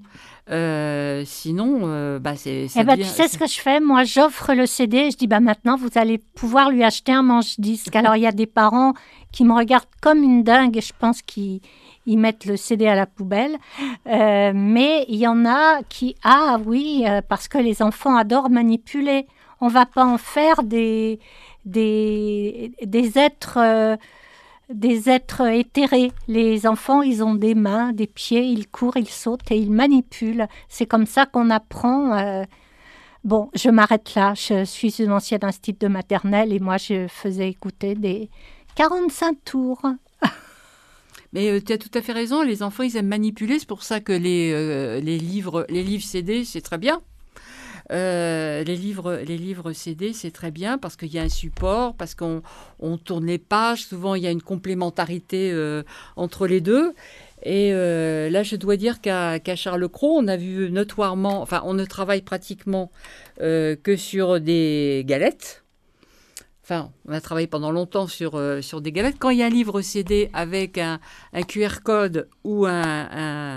Sinon, c'est... tu sais ce que je fais? Moi, j'offre le CD et je dis, maintenant, vous allez pouvoir lui acheter un manche-disque. Alors, il y a des parents qui me regardent comme une dingue et je pense qu'ils mettent le CD à la poubelle. Mais il y en a qui, parce que les enfants adorent manipuler. On ne va pas en faire des êtres... des êtres éthérés. Les enfants, ils ont des mains, des pieds, ils courent, ils sautent et ils manipulent. C'est comme ça qu'on apprend. Bon, je m'arrête là. Je suis une ancienne institutrice de maternelle et moi, je faisais écouter des 45 tours. Mais tu as tout à fait raison. Les enfants, ils aiment manipuler. C'est pour ça que les livres CD, c'est très bien. Les livres CD, c'est très bien parce qu'il y a un support, parce qu'on tourne les pages. Souvent, il y a une complémentarité entre les deux. Et là, je dois dire qu'à Charles-Cros, on a vu notoirement... Enfin, on ne travaille pratiquement que sur des galettes. Enfin, on a travaillé pendant longtemps sur des galettes. Quand il y a un livre CD avec un QR code ou un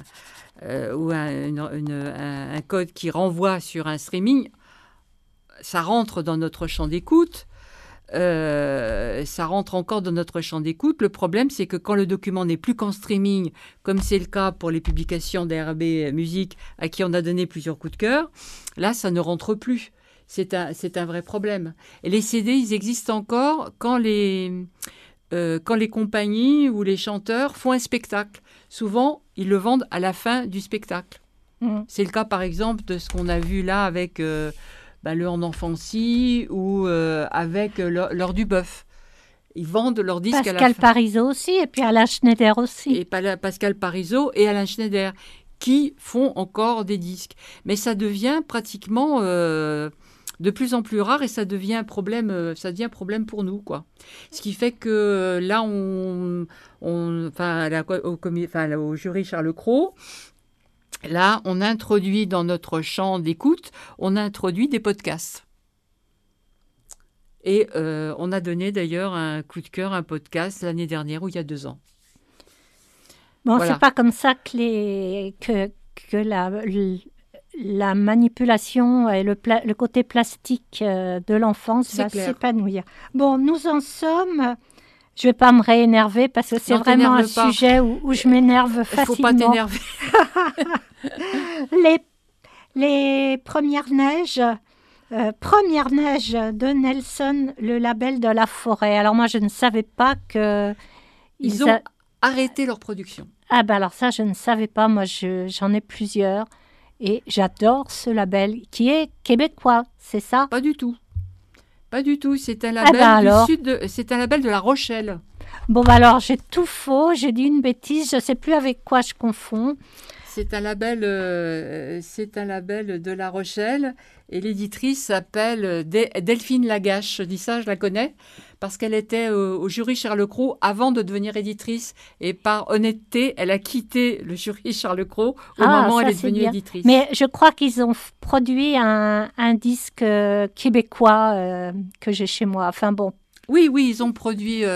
code qui renvoie sur un streaming, ça rentre dans notre champ d'écoute. Ça rentre encore dans notre champ d'écoute. Le problème, c'est que quand le document n'est plus qu'en streaming, comme c'est le cas pour les publications d'ARB Musique, à qui on a donné plusieurs coups de cœur, là, ça ne rentre plus. C'est un vrai problème. Et les CD, ils existent encore quand les compagnies ou les chanteurs font un spectacle. Souvent, ils le vendent à la fin du spectacle. C'est le cas, par exemple, de ce qu'on a vu là avec le En Enfancy ou avec l'Heure du Bœuf. Ils vendent leur disque à la fin. Pascal Parisot aussi, et puis Alain Schneider aussi. Et Pascal Parisot et Alain Schneider, qui font encore des disques. Mais ça devient pratiquement... de plus en plus rare et ça devient un problème pour nous, quoi. Ce qui fait que là, au jury Charles-Cros, là, on introduit dans notre champ d'écoute, on introduit des podcasts. Et on a donné d'ailleurs un coup de cœur, un podcast l'année dernière ou il y a 2 ans. Bon, voilà. C'est pas comme ça que la manipulation et le côté plastique de l'enfance va s'épanouir. Bon, nous en sommes... Je ne vais pas me réénerver parce que c'est vraiment un sujet où je m'énerve facilement. Il ne faut pas t'énerver. Les premières neiges de Nelson, le label de la forêt. Alors moi, je ne savais pas que... Ils ont arrêté leur production. Ah ben alors ça, je ne savais pas. Moi, j'en ai plusieurs. Et j'adore ce label qui est québécois, c'est ça? Pas du tout. Pas du tout. C'est un Ah label ben du alors. sud. C'est un label de La Rochelle. Bon, bah alors j'ai tout faux, j'ai dit une bêtise, je ne sais plus avec quoi je confonds. C'est un label de La Rochelle et l'éditrice s'appelle Delphine Lagache. Je dis ça, je la connais parce qu'elle était au jury Charles Cros avant de devenir éditrice et par honnêteté, elle a quitté le jury Charles Cros au moment où elle ça, est devenue bien. éditrice. Mais je crois qu'ils ont produit un disque québécois que j'ai chez moi. Enfin bon. Oui, ils ont produit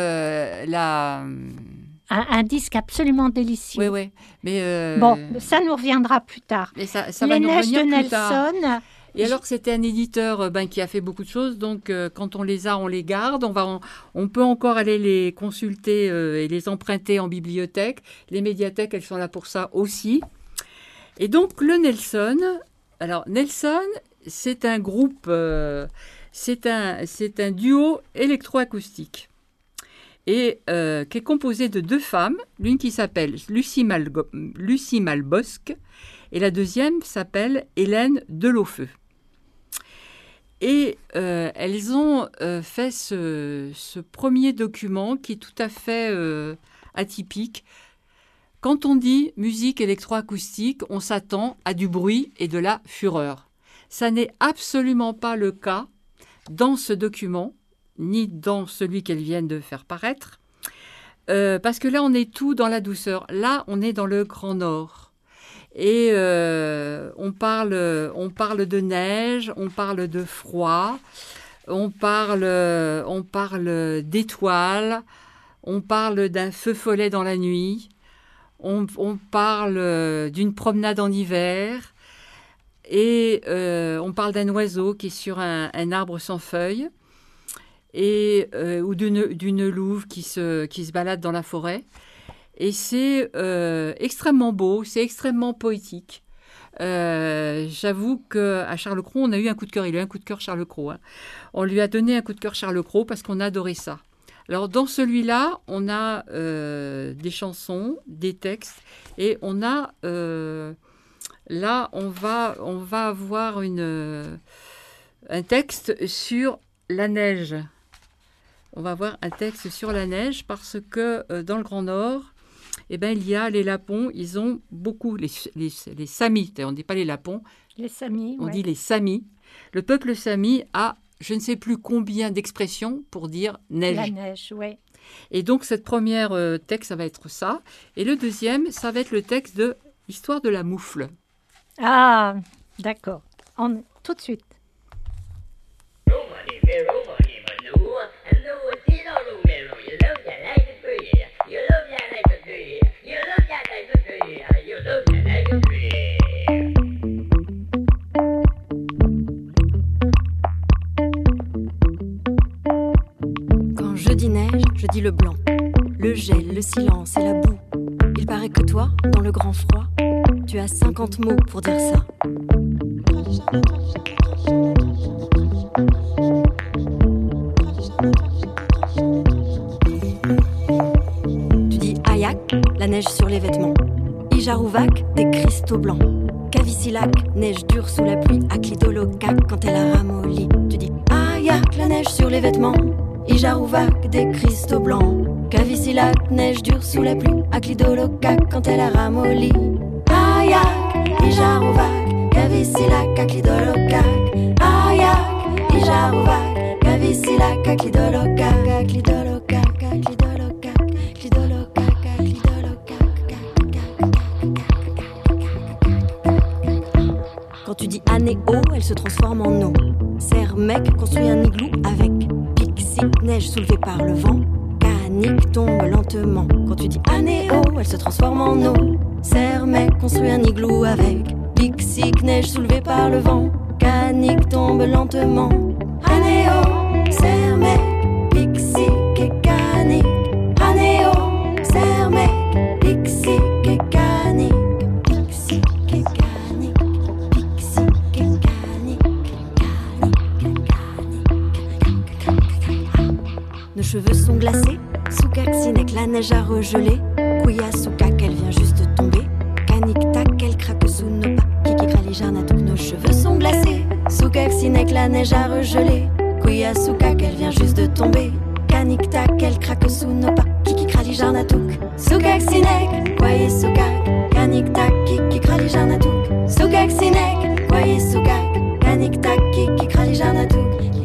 un disque absolument délicieux. Oui, oui. Mais bon, ça nous reviendra plus tard. Mais ça Les va nous Neiges revenir de plus tard. Nelson. Et alors que c'était un éditeur qui a fait beaucoup de choses, donc quand on les a, on les garde. On peut encore aller les consulter et les emprunter en bibliothèque. Les médiathèques, elles sont là pour ça aussi. Et donc le Nelson. Alors Nelson, c'est un groupe, c'est un duo électroacoustique et qui est composé de 2 femmes, l'une qui s'appelle Lucie Malbosc et la deuxième s'appelle Hélène Delofeu. Et elles ont fait ce premier document qui est tout à fait atypique. Quand on dit musique électroacoustique, on s'attend à du bruit et de la fureur. Ça n'est absolument pas le cas dans ce document, ni dans celui qu'elles viennent de faire paraître, parce que là, on est tout dans la douceur. Là, on est dans le Grand Nord. Et on parle de neige, on parle de froid, on parle d'étoiles, on parle d'un feu follet dans la nuit, on parle d'une promenade en hiver, et on parle d'un oiseau qui est sur un arbre sans feuilles, et ou d'une louve qui se balade dans la forêt. Et c'est extrêmement beau, c'est extrêmement poétique. J'avoue qu'à Charles Cros, on a eu un coup de cœur. Il a eu un coup de cœur Charles Cros. Hein. On lui a donné un coup de cœur Charles Cros parce qu'on adorait ça. Alors dans celui-là, on a des chansons, des textes, et on a là, on va avoir un texte sur la neige. On va avoir un texte sur la neige parce que dans le Grand Nord, eh ben, il y a les Lapons, ils ont beaucoup, les Samis, on ne dit pas les Lapons, les Samis, on dit les Samis. Le peuple Sami a je ne sais plus combien d'expressions pour dire neige. La neige, oui. Et donc, cette première texte, ça va être ça. Et le deuxième, ça va être le texte de Histoire de la moufle. Ah, d'accord. Tout de suite. Quand je dis neige, je dis le blanc, le gel, le silence et la boue. Il paraît que toi, dans le grand froid, tu as 50 mots pour dire ça. Tu dis Ayak, la neige sur les vêtements. Ijarouvak, des cristaux blancs. Cavicilac, neige dure sous la pluie. Aklidolocac, quand elle a ramolli. Tu dis Ayak, la neige sur les vêtements. Ijarouvak, des cristaux blancs. Cavicilac, neige dure sous la pluie. Aklidolocac, quand elle a ramolli. Ayak, Ijarouvak, Cavicilac, Aklidolocac. Ayak, Ijarouvak, Cavicilac, Aklidolocac, Aklidolocac, Aklidolocac, Aklidolocac, Aklidolocac. Quand tu dis anéo, elle se transforme en eau. Serre mec construit un igloo avec pixie, neige soulevée par le vent. Canique tombe lentement. Quand tu dis anéo, elle se transforme en eau. Serre mec construit un igloo avec pixie, neige soulevée par le vent. Canique tombe lentement. Anéo, serre mec, pixie, canique. Anéo, serre mec, pixie, canique. Pixie, canique. Nos cheveux sont glacés, Soukak Sinek, la neige a regelé. Kouya Soukak, elle vient juste de tomber. Canik tac, elle craque sous nos pas. Kiki Krali, neige a regelé. Kuyasuka, qu'elle vient juste de tomber. Kanik-tak, elle craque sous nos pas. Kiki krali jarnatuk. Sukak sinek, kwaye sukak. Kanik-tak, kiki krali jarnatuk. Sukak sinek, kwaye sukak. Kanik-tak, kiki krali jarnatuk.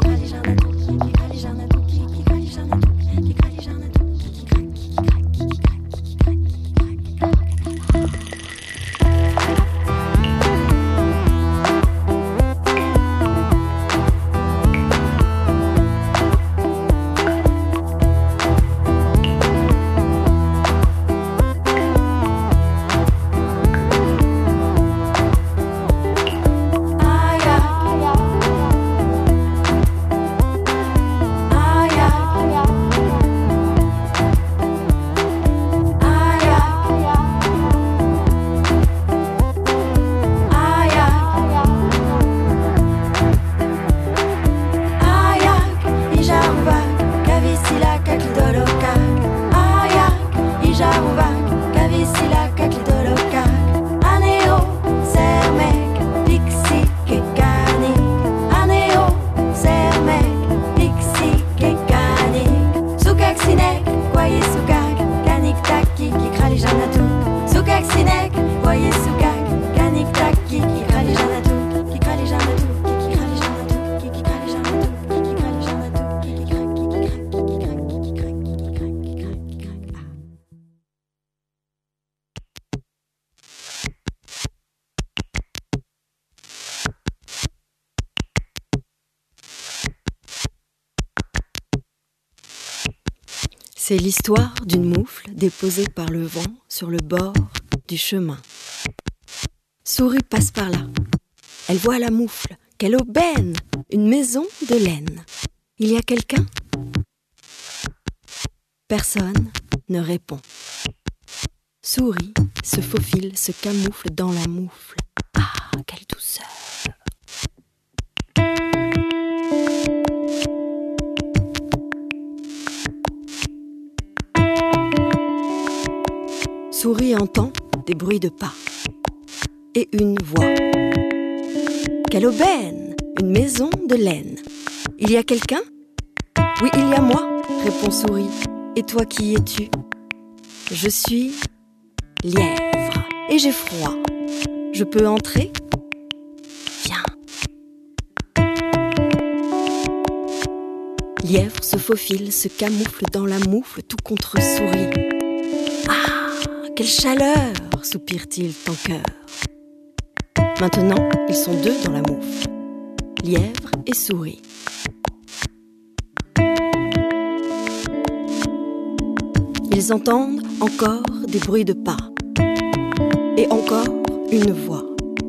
C'est l'histoire d'une moufle déposée par le vent sur le bord du chemin. Souris passe par là. Elle voit la moufle. Quelle aubaine! Une maison de laine. Il y a quelqu'un? Personne ne répond. Souris se faufile, se camoufle dans la moufle. Ah, quelle douceur! Souris entend des bruits de pas et une voix. Quelle aubaine! Une maison de laine. Il y a quelqu'un? Oui, il y a moi, répond Souris. Et toi, qui es-tu? Je suis lièvre et j'ai froid. Je peux entrer? Viens. Lièvre se faufile, se camoufle dans la moufle, tout contre Souris. Ah! Quelle chaleur! Soupire-t-il en chœur. Maintenant, ils sont deux dans la moufle, lièvre et souris. Ils entendent encore des bruits de pas et encore une voix.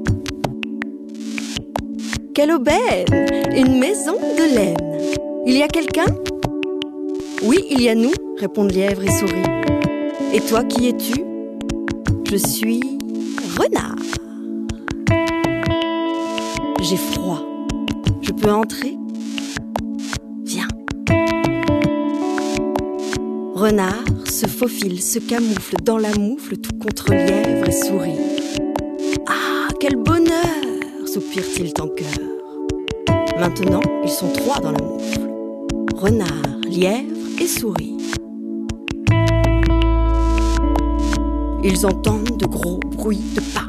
Quelle aubaine! Une maison de laine. Il y a quelqu'un? Oui, il y a nous, répondent lièvre et souris. Et toi, qui es-tu? Je suis renard. J'ai froid. Je peux entrer? Viens. Renard se faufile, se camoufle dans la moufle, tout contre lièvre et souris. Ah, quel bonheur! Soupire-t-il en chœur. Maintenant, ils sont trois dans la moufle. Renard, lièvre et souris. Ils entendent de gros bruits de pas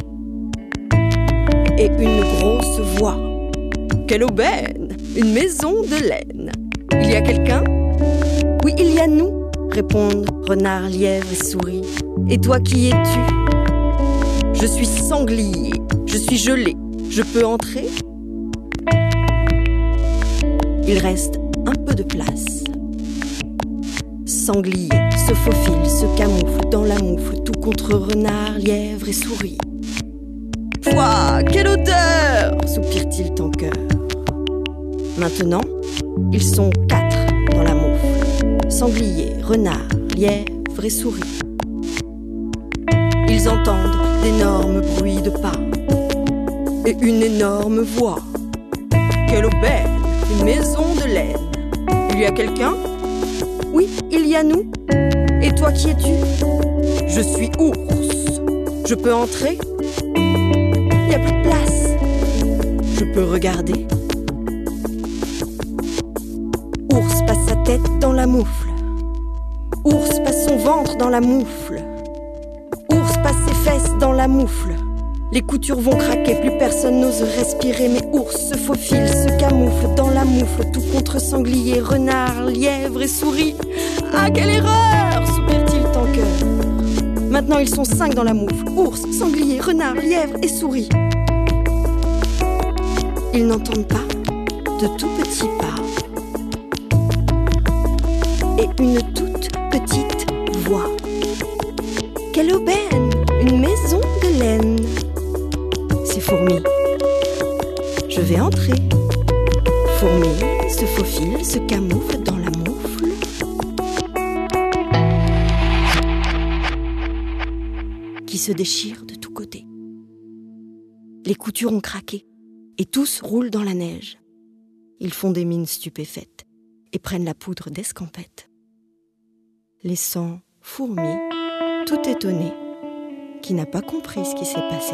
et une grosse voix. Quelle aubaine! Une maison de laine. Il y a quelqu'un? Oui, il y a nous, répondent renard, lièvre et souris. Et toi, qui es-tu? Je suis sanglier, je suis gelé. Je peux entrer? Il reste un peu de place. Sanglier se faufile, se camoufle dans la moufle, tout contre renard, lièvre et souris. Pouah, quelle odeur! Soupire-t-il en chœur. Maintenant, ils sont quatre dans la moufle. Sanglier, renard, lièvre et souris. Ils entendent d'énormes bruits de pas et une énorme voix. Quelle aubaine! Une maison de laine. Il y a quelqu'un? Oui, il y a nous. Et toi, qui es-tu? Je suis ours. Je peux entrer? Il n'y a plus de place. Je peux regarder? sa tête dans la moufle. Ours passe son ventre dans la moufle. Ours passe ses fesses dans la moufle. Les coutures vont craquer, plus personne n'ose respirer. Mais ours se faufile, se camoufle dans la moufle. Tout contre sanglier, renard, lièvre et souris. Ah, quelle erreur, soupire-t-il en cœur. Maintenant ils sont 5 dans la moufle. Ours, sanglier, renard, lièvre et souris. Ils n'entendent pas de tout petits pas. Et une toute petite voix. Quelle aubaine, une maison de laine. C'est Fourmi. Je vais entrer. Fourmi se faufile, se camoufle dans la moufle. Qui se déchire de tous côtés. Les coutures ont craqué et tous roulent dans la neige. Ils font des mines stupéfaites et prennent la poudre d'escampette, laissant Fourmi tout étonné, qui n'a pas compris ce qui s'est passé.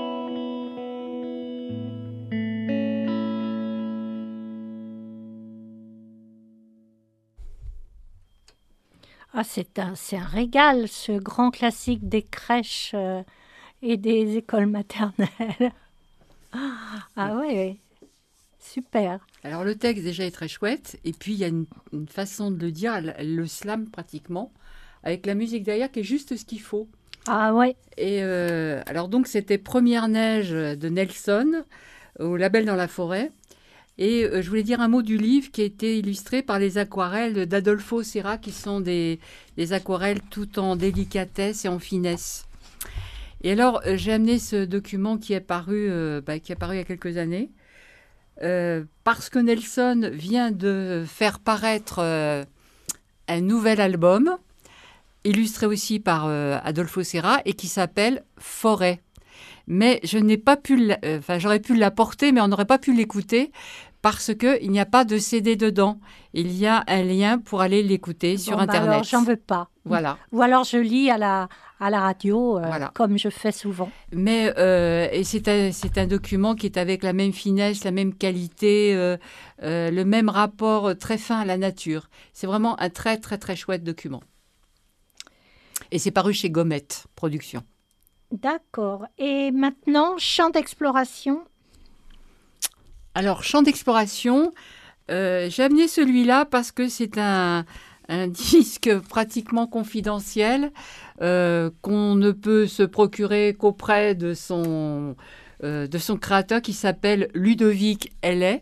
Ah, c'est un régal, ce grand classique des crèches et des écoles maternelles. Ah ouais, super. Alors le texte déjà est très chouette, et puis il y a une façon de le dire, elle le slam pratiquement, avec la musique derrière qui est juste ce qu'il faut. Ah ouais. Et alors donc c'était Première neige de Nelson, au label Dans la forêt. Et je voulais dire un mot du livre qui a été illustré par les aquarelles d'Adolfo Serra, qui sont des aquarelles tout en délicatesse et en finesse. Et alors, j'ai amené ce document qui est paru il y a quelques années, parce que Nelson vient de faire paraître un nouvel album, illustré aussi par Adolfo Serra, et qui s'appelle Forêt. Mais je n'ai pas pu, j'aurais pu l'apporter, mais on n'aurait pas pu l'écouter parce qu'il n'y a pas de CD dedans. Il y a un lien pour aller l'écouter sur Internet. Alors, j'en veux pas. Voilà. Ou alors, je lis à la radio, voilà, comme je fais souvent. Mais et c'est un document qui est avec la même finesse, la même qualité, le même rapport très fin à la nature. C'est vraiment un très, très, très chouette document. Et c'est paru chez Gommette Productions. D'accord. Et maintenant, champ d'exploration. Alors, champ d'exploration, j'ai amené celui-là parce que c'est un disque pratiquement confidentiel qu'on ne peut se procurer qu'auprès de son créateur qui s'appelle Ludovic Hellet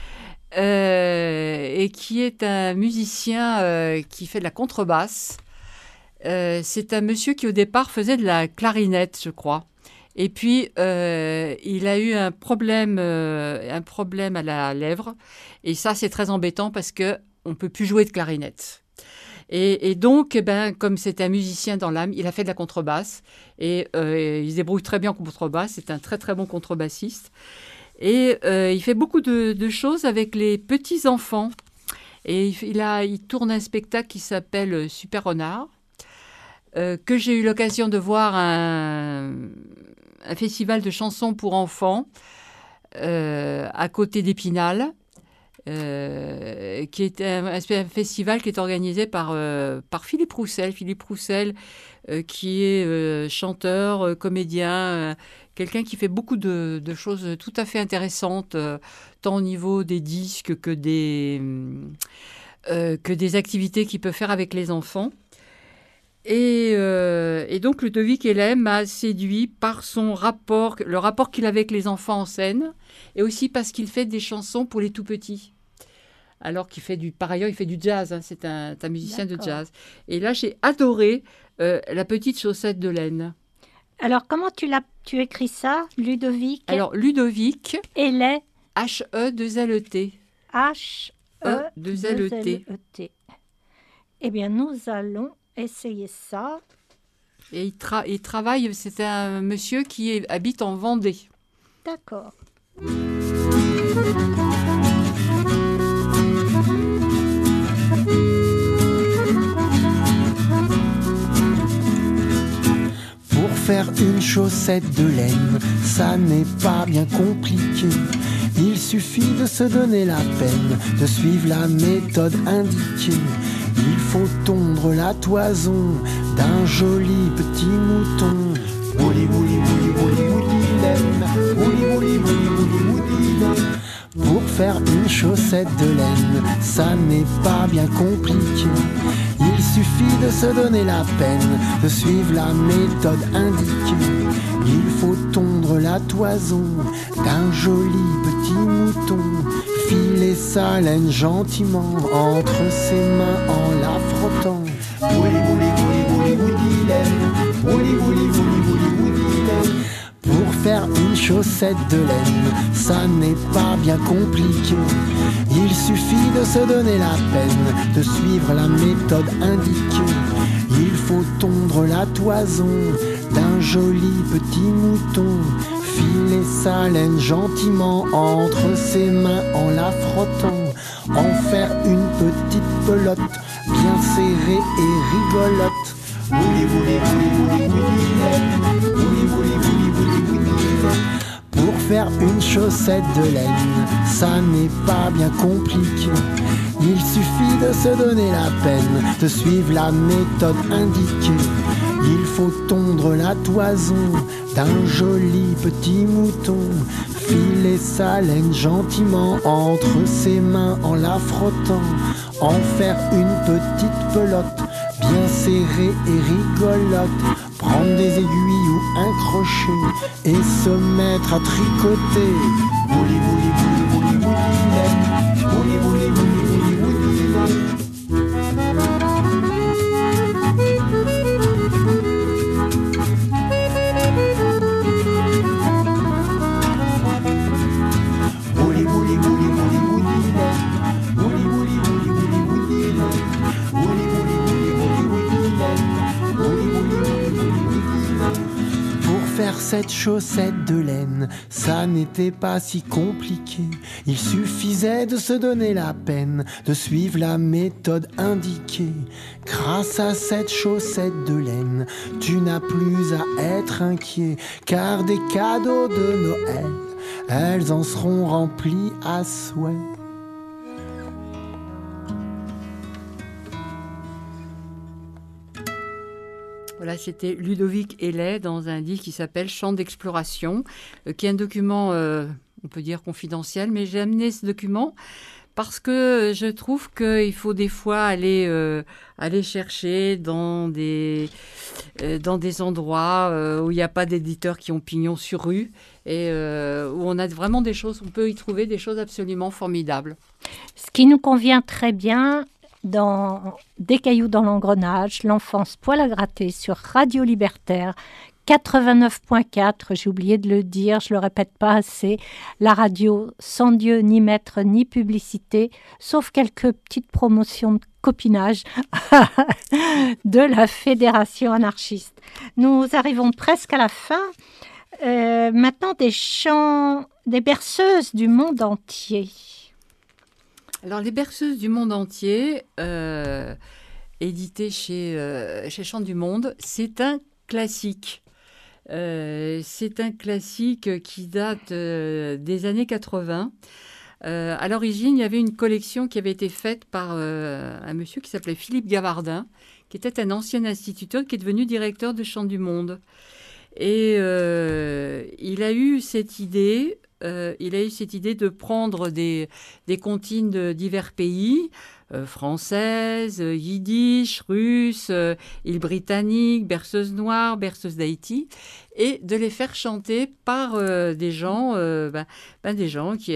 et qui est un musicien qui fait de la contrebasse. C'est un monsieur qui au départ faisait de la clarinette, je crois. Et puis, il a eu un problème à la lèvre. Et ça, c'est très embêtant parce qu'on ne peut plus jouer de clarinette. Et donc, comme c'est un musicien dans l'âme, il a fait de la contrebasse. Et il se débrouille très bien en contrebasse. C'est un très, très bon contrebassiste. Et il fait beaucoup de choses avec les petits-enfants. Et il tourne un spectacle qui s'appelle Super Renard. Que j'ai eu l'occasion de voir un festival de chansons pour enfants à côté d'Épinal, qui est un festival qui est organisé par Philippe Roussel. Philippe Roussel, qui est chanteur, comédien, quelqu'un qui fait beaucoup de choses tout à fait intéressantes, tant au niveau des disques que des activités qu'il peut faire avec les enfants. Et donc Ludovic Hellet m'a séduit par le rapport qu'il a avec les enfants en scène, et aussi parce qu'il fait des chansons pour les tout petits. Alors par ailleurs il fait du jazz, hein, c'est un musicien de jazz. Et là j'ai adoré La petite chaussette de laine. Alors comment tu écris ça, Ludovic? Alors Ludovic Hellet. H-E-2-L-E-T. H-E-2-L-E-T. Eh bien nous allons essayer ça. Et il travaille, c'est un monsieur qui habite en Vendée. D'accord. Pour faire une chaussette de laine, ça n'est pas bien compliqué. Il suffit de se donner la peine de suivre la méthode indiquée. Il faut tondre la toison d'un joli petit mouton. Wouli wouli wouli wouli wouli laine, wouli wouli wouli wouli wouli laine. Pour faire une chaussette de laine, ça n'est pas bien compliqué. Il suffit de se donner la peine de suivre la méthode indiquée. Il faut tondre la toison d'un joli petit mouton. Filer sa laine gentiment entre ses mains en la frottant. Wouli wouli wouli wouli wouli laine, wouli wouli wouli wouli wouli laine. Pour faire une chaussette de laine, ça n'est pas bien compliqué. Il suffit de se donner la peine de suivre la méthode indiquée. Il faut tondre la toison d'un joli petit mouton. Filer sa laine gentiment entre ses mains en la frottant. En faire une petite pelote bien serrée et rigolote. Wouli wouli wouli wouli wouli laine, wouli wouli wouli wouli wouli laine. Pour faire une chaussette de laine, ça n'est pas bien compliqué. Il suffit de se donner la peine de suivre la méthode indiquée. Il faut tondre la toison d'un joli petit mouton. Filer sa laine gentiment entre ses mains en la frottant. En faire une petite pelote bien serrée et rigolote. Prendre des aiguilles ou un crochet et se mettre à tricoter. Wouli wouli wouli wouli wouli laine, wouli wouli wouli wouli wouli laine. Wouli wouli wouli wouli wouli laine, wouli wouli wouli wouli wouli laine, wouli wouli wouli wouli wouli laine, wouli wouli wouli wouli wouli laine. Pour faire cette chaussette de laine, ça n'était pas si compliqué. Il suffisait de se donner la peine de suivre la méthode indiquée. Grâce à cette chaussette de laine, tu n'as plus à être inquiet, car des cadeaux de Noël, elles en seront remplies à souhait. Voilà, c'était Ludovic Hellet dans un livre qui s'appelle Chant d'exploration, qui est un document, on peut dire confidentiel, mais j'ai amené ce document parce que je trouve qu'il faut des fois aller chercher dans des endroits où il n'y a pas d'éditeurs qui ont pignon sur rue et où on a vraiment des choses, on peut y trouver des choses absolument formidables. Ce qui nous convient très bien dans Des cailloux dans l'engrenage, l'enfance poil à gratter sur Radio Libertaire 89.4, j'ai oublié de le dire, je le répète pas assez, la radio sans Dieu, ni maître, ni publicité, sauf quelques petites promotions de copinage de la Fédération anarchiste. Nous arrivons presque à la fin. Maintenant, des chants, des berceuses du monde entier. Alors, les berceuses du monde entier, édité chez Chants du Monde, c'est un classique. C'est un classique qui date des années 80. À l'origine, il y avait une collection qui avait été faite par un monsieur qui s'appelait Philippe Gavardin, qui était un ancien instituteur qui est devenu directeur de Chants du Monde. Et il a eu cette idée de prendre des comptines de divers pays, françaises, yiddish, russes, îles britanniques, berceuses noires, berceuses d'Haïti, et de les faire chanter par des gens qui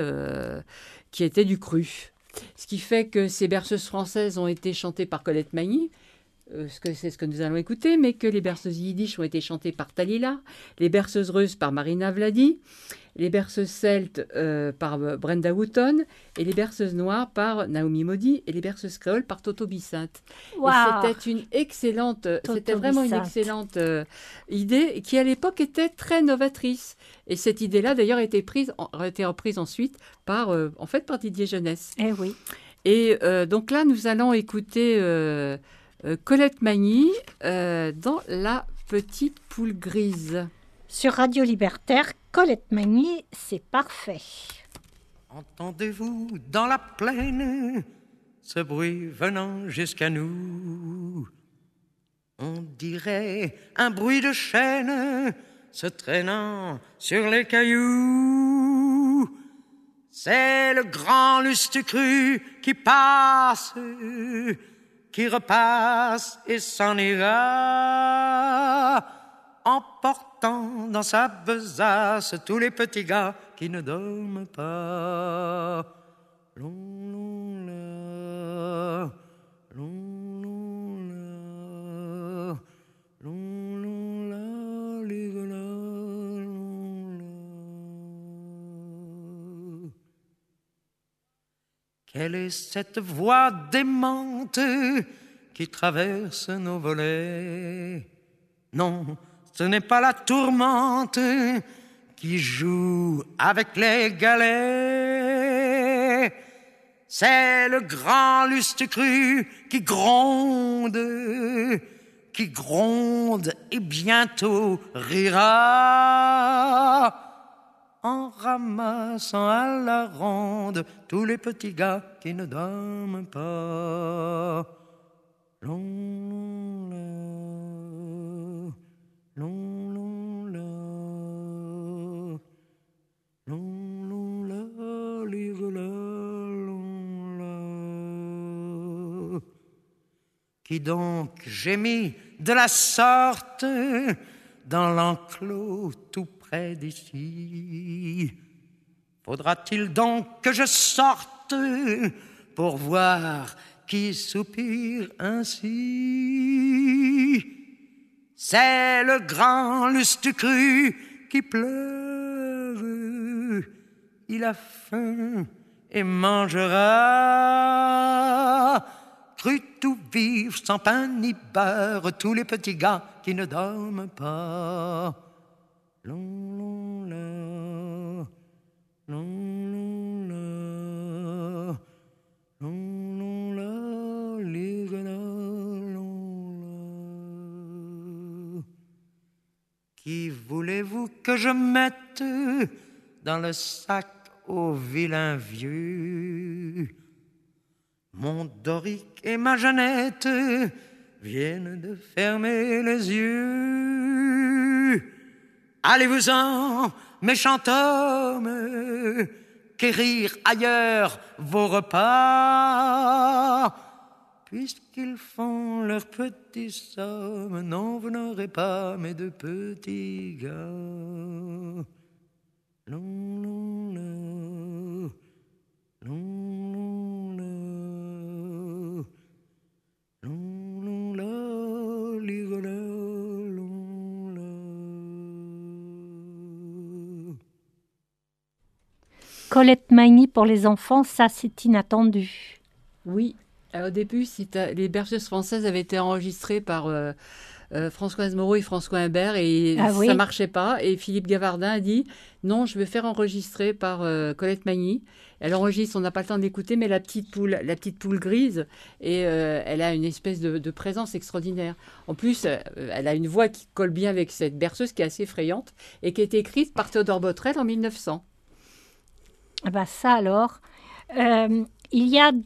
étaient du cru. Ce qui fait que ces berceuses françaises ont été chantées par Colette Magny, c'est ce que nous allons écouter, mais que les berceuses yiddish ont été chantées par Talila, les berceuses russes par Marina Vladi, les berceuses celtes par Brenda Wooton, et les berceuses noires par Naomi Modi, et les berceuses créoles par Toto Bicinte. Wow. C'était vraiment une excellente idée qui à l'époque était très novatrice. Et cette idée-là d'ailleurs a été reprise ensuite par Didier Jeunesse. Eh oui. Et donc là nous allons écouter Colette Magny dans La Petite Poule Grise. Sur Radio Libertaire, Colette Magny, c'est parfait. Entendez-vous dans la plaine ce bruit venant jusqu'à nous? On dirait un bruit de chaîne se traînant sur les cailloux. C'est le grand Lustucru qui passe, qui repasse et s'en ira, emportant dans sa besace tous les petits gars qui ne dorment pas. Lon, la, lon, la, lon, la, ligola, lon, la. Quelle est cette voix démente qui traverse nos volets? Non, ce n'est pas la tourmente qui joue avec les galets. C'est le grand Lustucru qui gronde et bientôt rira, en ramassant à la ronde tous les petits gars qui ne dorment pas. Lon, la, lon, lon, la, lon, lon, la, ligola, lon, la. Qui donc gémit de la sorte dans l'enclos tout près d'ici? Faudra-t-il donc que je sorte pour voir qui soupire ainsi? C'est le grand Lustucru qui pleure, il a faim et mangera, cru tout vivre sans pain ni beurre, tous les petits gars qui ne dorment pas. Lon, lon, la, lon, lon, la, lon, lon, la, ligola, lon, la. Qui voulez-vous que je mette dans le sac au vilain vieux? Mon Doric et ma Jeannette viennent de fermer les yeux. Allez-vous-en, méchant homme, quérir ailleurs vos repas. Puisqu'ils font leurs petits sommes, non, vous n'aurez pas mes deux petits gars. Non, non, non, non, non, non, non, non, la, ligola, non, la. Colette Magny pour les enfants, ça c'est inattendu. Oui, au début, les bergeuses françaises avaient été enregistrées par Françoise Moreau et François Imbert et ça ne marchait pas. Et Philippe Gavardin a dit non, je vais faire enregistrer par Colette Magny. Elle enregistre, on n'a pas le temps d'écouter, mais la petite poule grise, et elle a une espèce de présence extraordinaire. En plus, elle a une voix qui colle bien avec cette berceuse qui est assez effrayante et qui a été écrite par Théodore Botrel en 1900. Ah bah ça alors, il y a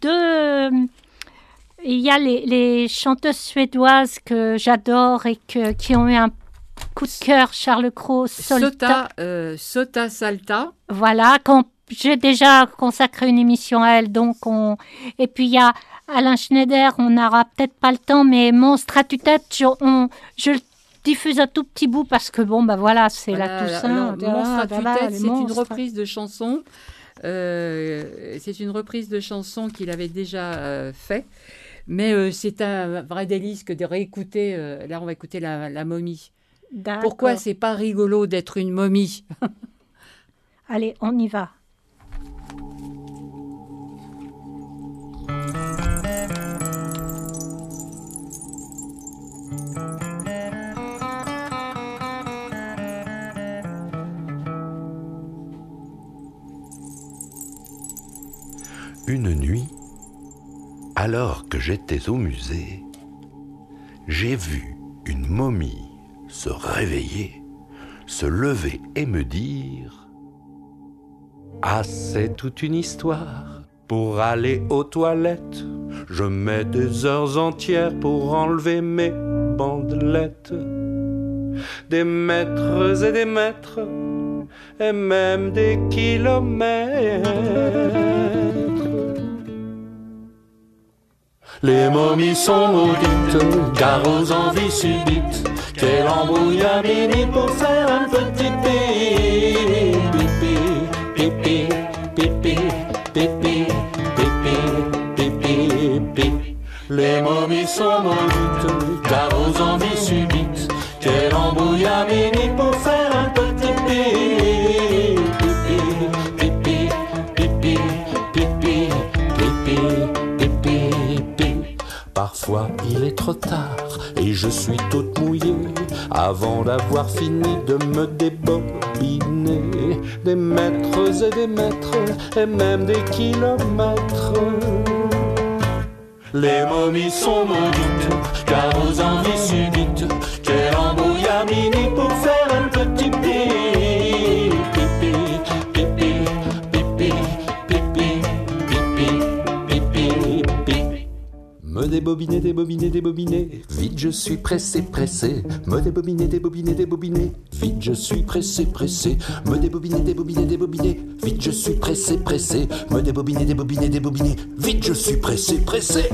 les chanteuses suédoises que j'adore et qui ont eu un coup de cœur, Charles Cros, Sota Salta. Voilà, j'ai déjà consacré une émission à elle, et puis il y a Alain Schneider, on n'aura peut-être pas le temps, mais Monstre à tue-tête, je le diffuse un tout petit bout parce que c'est la Toussaint. Monstre à tue-tête, c'est une reprise de chanson. C'est une reprise de chanson qu'il avait déjà fait, mais c'est un vrai délice que de réécouter. Là, on va écouter la momie. D'accord. Pourquoi c'est pas rigolo d'être une momie? Allez, on y va. Une nuit, alors que j'étais au musée, j'ai vu une momie se réveiller, se lever et me dire Ah, c'est toute une histoire. Pour aller aux toilettes, je mets des heures entières pour enlever mes bandelettes. Des mètres et des mètres, et même des kilomètres. Les momies sont maudites, car aux envies subites, quelle embrouillamini pour faire un petit pipi, pipi, pipi, pipi, pipi, pipi, pipi. Les momies sont maudites, car aux envies subites, quelle embrouillamini pour faire un petit pipi, pipi, pipi, pipi, pipi, pipi, pipi. Parfois il est trop tard et je suis toute mouillée avant d'avoir fini de me débobiner. Des mètres et des mètres et même des kilomètres. Les momies sont maudites car aux envies subites, quelle embrouillamini pour faire un petit pipi, pipi, pipi, pipi, pipi, pipi, pipi, pipi. Me débobiner, débobiner, débobiner, vite je suis pressé, pressé. Me débobiner, débobiner, débobiner, vite je suis pressé, pressé. Me débobiner, débobiner, débobiner, vite je suis pressé, pressé. Me débobiner, débobiner, débobiner, vite je suis pressé, pressé.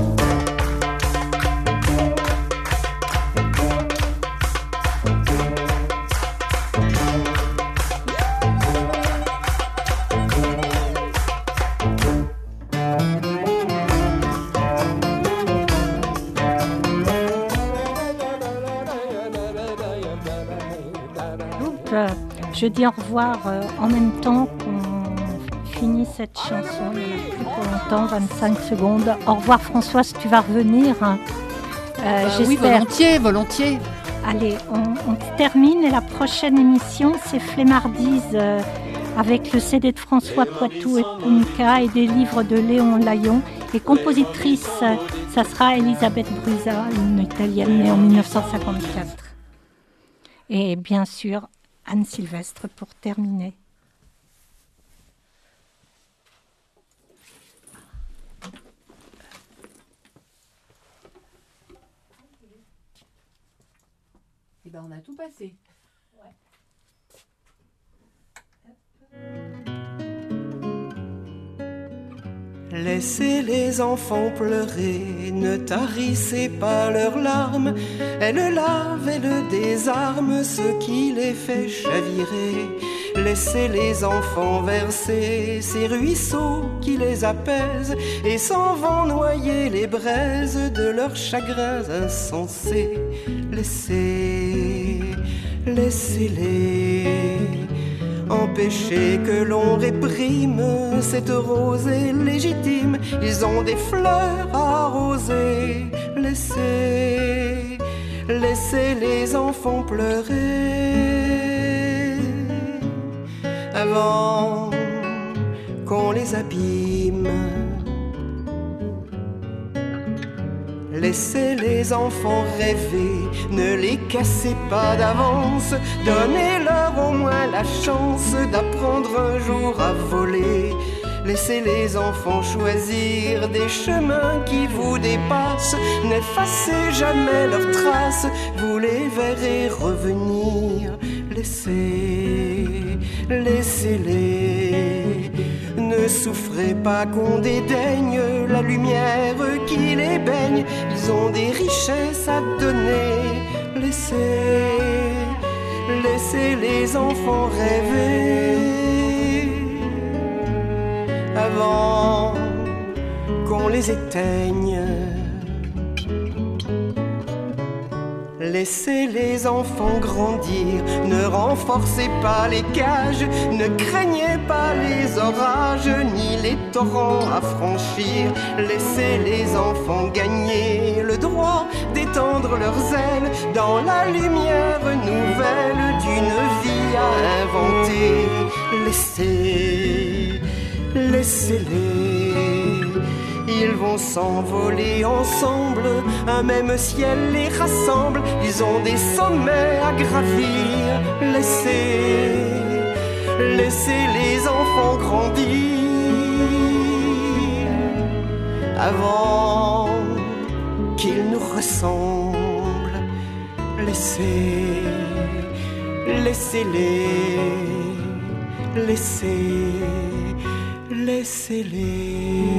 Je dis au revoir en même temps qu'on finit cette chanson. Il n'y en a plus pour longtemps, 25 secondes. Au revoir Françoise, tu vas revenir. Oui, volontiers, volontiers. Allez, on termine et la prochaine émission, c'est Flemmardise avec le CD de François Poitou et Punka et des livres de Léon Layon. Et compositrice, ça sera Elisabeth Brusa, une italienne née en 1954. Et bien sûr, Anne Sylvestre pour terminer. Eh ben, on a tout passé. Laissez les enfants pleurer, ne tarissez pas leurs larmes. Elles lavent, elles désarment ce qui les fait chavirer. Laissez les enfants verser ces ruisseaux qui les apaisent et s'en vont noyer les braises de leurs chagrins insensés. Laissez-les. Empêchez que l'on réprime cette rosée légitime. Ils ont des fleurs à arroser. Laissez les enfants pleurer avant qu'on les abîme. Laissez les enfants rêver, ne les cassez pas d'avance. Donnez-leur au moins la chance d'apprendre un jour à voler. Laissez les enfants choisir des chemins qui vous dépassent. N'effacez jamais leurs traces, vous les verrez revenir. Laissez-les. Ne souffrez pas qu'on dédaigne la lumière qui les baigne. Ils ont des richesses à donner. Laissez les enfants rêver avant qu'on les éteigne. Laissez les enfants grandir, ne renforcez pas les cages, ne craignez pas les orages ni les torrents à franchir. Laissez les enfants gagner le droit d'étendre leurs ailes dans la lumière nouvelle d'une vie à inventer. Laissez-les. Ils vont s'envoler ensemble, un même ciel les rassemble. Ils ont des sommets à gravir. laissez les enfants grandir avant qu'ils nous ressemblent. Laissez-les, laissez-les.